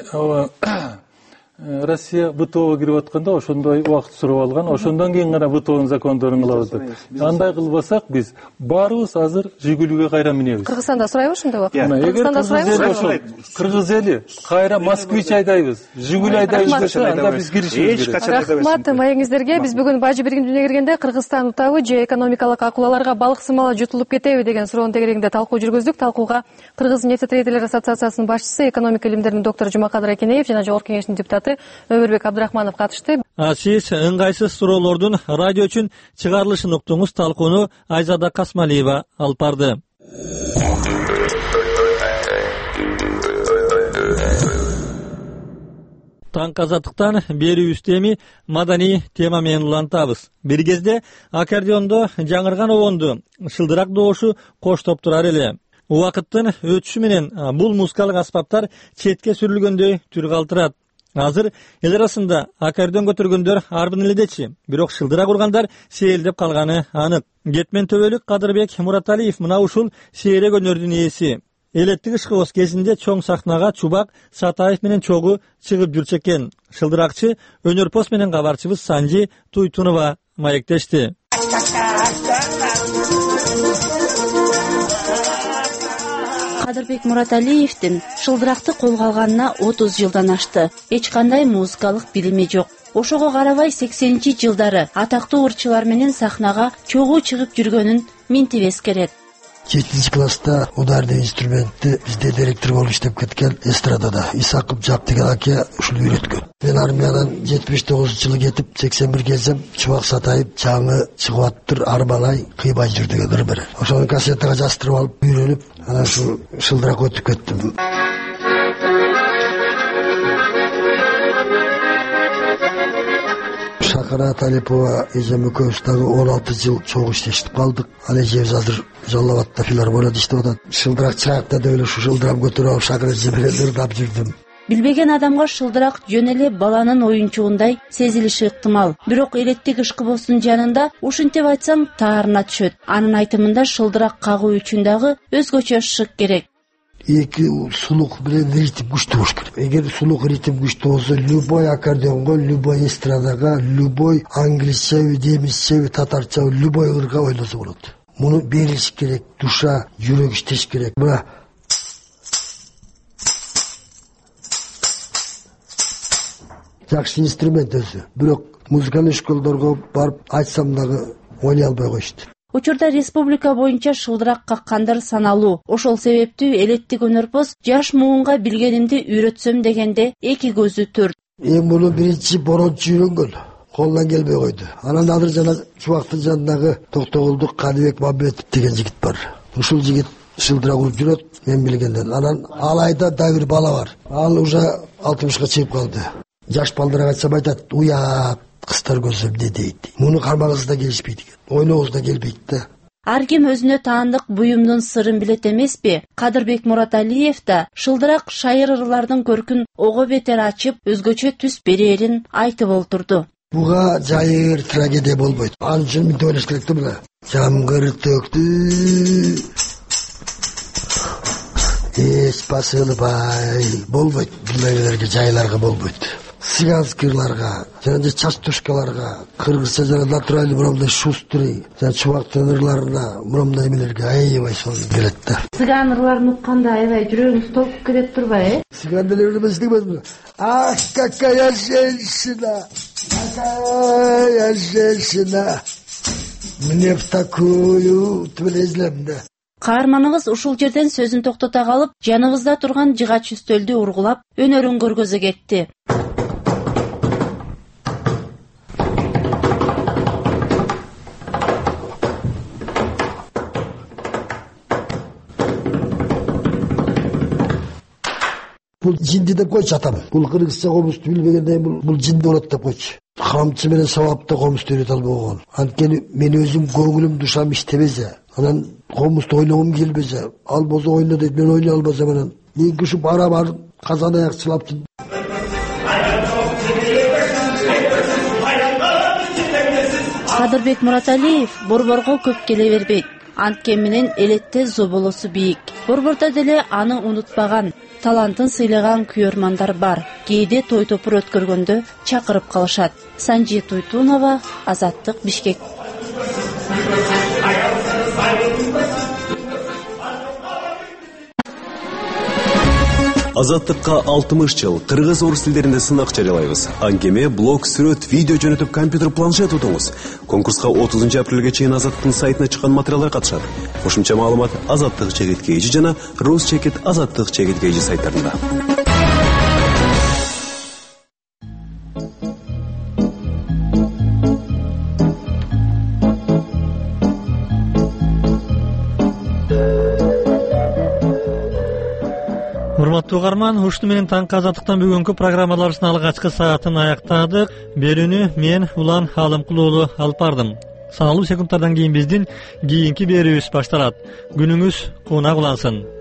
Россия ВТО кирип атканда ошондой убакыт сурап алган, ошондон кийин гана ВТОнун закондорун кылабыз деп. Андай кылбасак биз баарыбыз азыр Жигулиге кайра минебиз. Кыргызстанда сурайбы ошондой убакыт? Кыргызстанда сурайбы? Кыргыз эли кайра Москвич айдайбыз, Жигули айдайбыз десе, анда биз киришибиз керек. Рахмат маегиңиздерге. Биз бүгүн Бажы биримдигине киргенде Кыргызстан утабы же экономикалык акуулаларга балык сымалы жутулуп кетеби деген суроонун тегерегинде талкуу жүргүздүк. Талкууга Кыргыз нефтетрейдерлер ассоциациясынын башчысы, экономика илимдеринин доктору Жумакадыр Акенеев жана Жогорку Кеңештин депутаты Өмүрбек Абдрахманов катышты. А сиз ыңгайсыз суроолордун радио үчүн чыгарылышын уктуңуз. Талкууну Айзада Касмалиева алып барды. Таң азаттыктан берүүбүздү эми маданий тема менен улантабыз. Бир кезде аккордеондо жаңырган обонду шылдырак добушу коштоп турар эле. Убакыттын өтүшү менен бул музыкалык аспаптар четке сүрүлгөндөй түр калтырат. Азыр эл арасында аккордеон көтөргөндөр арбын эледечи, бирок шылдырак ургандар сейилдеп калганы анык. Кетмен төбөлүк Кадырбек Мураталиев мына ушул сейрек өнөрдүн ээси. Элеттик ышкыбыз кезинде чоң сахнага Чубак Сатаев менен чогуу чыгып жүрчү экен. Шылдыракчы өнөрпос менен кабарчыбыз Санжи Туйтунова маектешти. Кадырбек Мураталиевдин шылдыракты колго алганына отуз жылдан ашты. Эч кандай музыкалык билими жок. Ошого карабай сексенинчи жылдары атактуу ырчылар менен сахнага чогуу чыгып жүргөнүн минтибес керек. жетинчи класста ударный инструментти бизде директор болуп иштеп кеткен эстрадада Исаков Жап деген аке ушул үйрөткөн. Мен армиядан жетимиш тогузунчу жылы кетип сексен бир келсем, Чубак Сатаев жаңы чыгып аттыр, арбалай кыйбай жүр деген ыр берет. Ошону кассетага жаздырып алып үйрөнүп, анан ушу шылдырак өтүп кеттим. Шакара Талипова эжем экөөбүз дагы он алты жыл чогуу иштешип калдык. Ал эжебиз азыр Жалал Абадта филармонияда иштеп атат. Шылдырак чыракта да эле ушу шылдырам көтөрүп алып Шакара эжем менен ырдап жүрдүм. Билбеген адамга шылдырак жөн эле баланын оюнчугундай сезилиши ыктымал. Бирок элеттик ышкыбоздун жанында ушинтип айтсаң таарына түшөт. Анын айтымында шылдырак кагуу үчүн дагы өзгөчө шык керек. Эки сулук менен ритм күчтүү болуш керек. Эгер сулук ритм күчтүү болсо, любой аккордеонго, любой эстрадага, любой англисчеби, немисчеби, татарчаби, любой ырга ойносо болот. Муну берилиш керек, душа, жүрөк иштеш керек. Мына жакшы инструмент өзү. Бирок музыкалык школдорго барып айтсам дагы ойной албай коюшту. Учурда республика боюнча шылдырак каккандар саналуу. Ошол себептүү элеттик өнөрпоз жаш муунга билгенимди үйрөтсөм дегенде эки көзү төрт. Эми муну биринчи борончу үйрөнгөн. Колунан келбей койду. Анан азыр жана Чубактын жанындагы Токтогулдук Кадыбек Мамбетов деген жигит бар. Ушул жигит шылдырак уруп жүрөт, мен билгенден. Анан Алайда да бир бала бар. Ал уже алтымышка чыгып калды. Жаш балдарга айтсам айтат, уя кыздар көзөмдө дейт. Муну кармагыңыз да келишпейт экен. Ойноңуз да келбейт да. Ар ким өзүнө таандык буюмдун сырын билет эмеспи? Кадырбек Мураталиев да шылдырак шайыр ырлардын көркүн ого бетер ачып, өзгөчө түс берерин айтып олтурду. Буга жайыр трагедия болбойт. Ал үчүн мынтип ойлош керек да мына. Жамгыр төктү. Эч басылбай болбойт. Булайларга жайларга болбойт. Сиганскирларга, жана чач тушкаларга, кыргызча жана натураль муромдай шустрый, жана Чубактын ырларына муромдай эмелерге аябай сол келет да. Сиган ырларын укканда аябай жүрөгүңүз толкуп кетет турбайбы? Сиган делерди билбейсизби? Ах, какая женщина! Какая женщина! Мне в такую твилезлем да. Каарманыбыз ушул жерден сөзүн токтото калып, жаныбызда турган жыгач үстөлдү ургулап, өнөрүн көргөзө кетти. Бул жинди деп койчу атам. Бул кыргызча комузду билбегенден бул бул жинди болот деп койчу. Камчы менен сабапта комузду үйрөтө албаган. Анткени мен өзүм көңүлүм душам иштебесе, анан комузду ойногум келбесе, ал болсо ойно дейт, мен ойной албасам анан мен күшүп бара-бар казан аякчылап. Кадырбек Мураталиев борборго көп келе бербейт. Анткени менен элетте зоболосу бийик. Борбордо деле аны унутпаган. талантын сыйлаган күйөрмандар бар. Кээде той топур өткөргөндө чакырып калышат. Санжи Туйтунова, Азаттык, Бишкек. Азаттыкка алтымыш жыл кыргыз орус тилдеринде сынак жарыялайбыз. Аңгеме, блог, сүрөт, видео жөнөтүп компьютер, планшет утуңуз. Конкурска отузунчу апрелге чейин Азаттыктын сайтына чыккан материалдар катышат. Кошумча маалымат Азаттык чекит кейжи жана Рус чекит Азаттык чекит кейжи сайттарында. Урматтуу угарман, ушуну менен таңкы Азаттыктан бүгүнкү программаларыбыздын алгачкы саатын аяктадык. Берүүнү мен Улан Алымкул уулу алып бардым. Саналуу секундтардан кийин биздин кийинки берүүбүз башталат. Күнүңүз кунак улансын.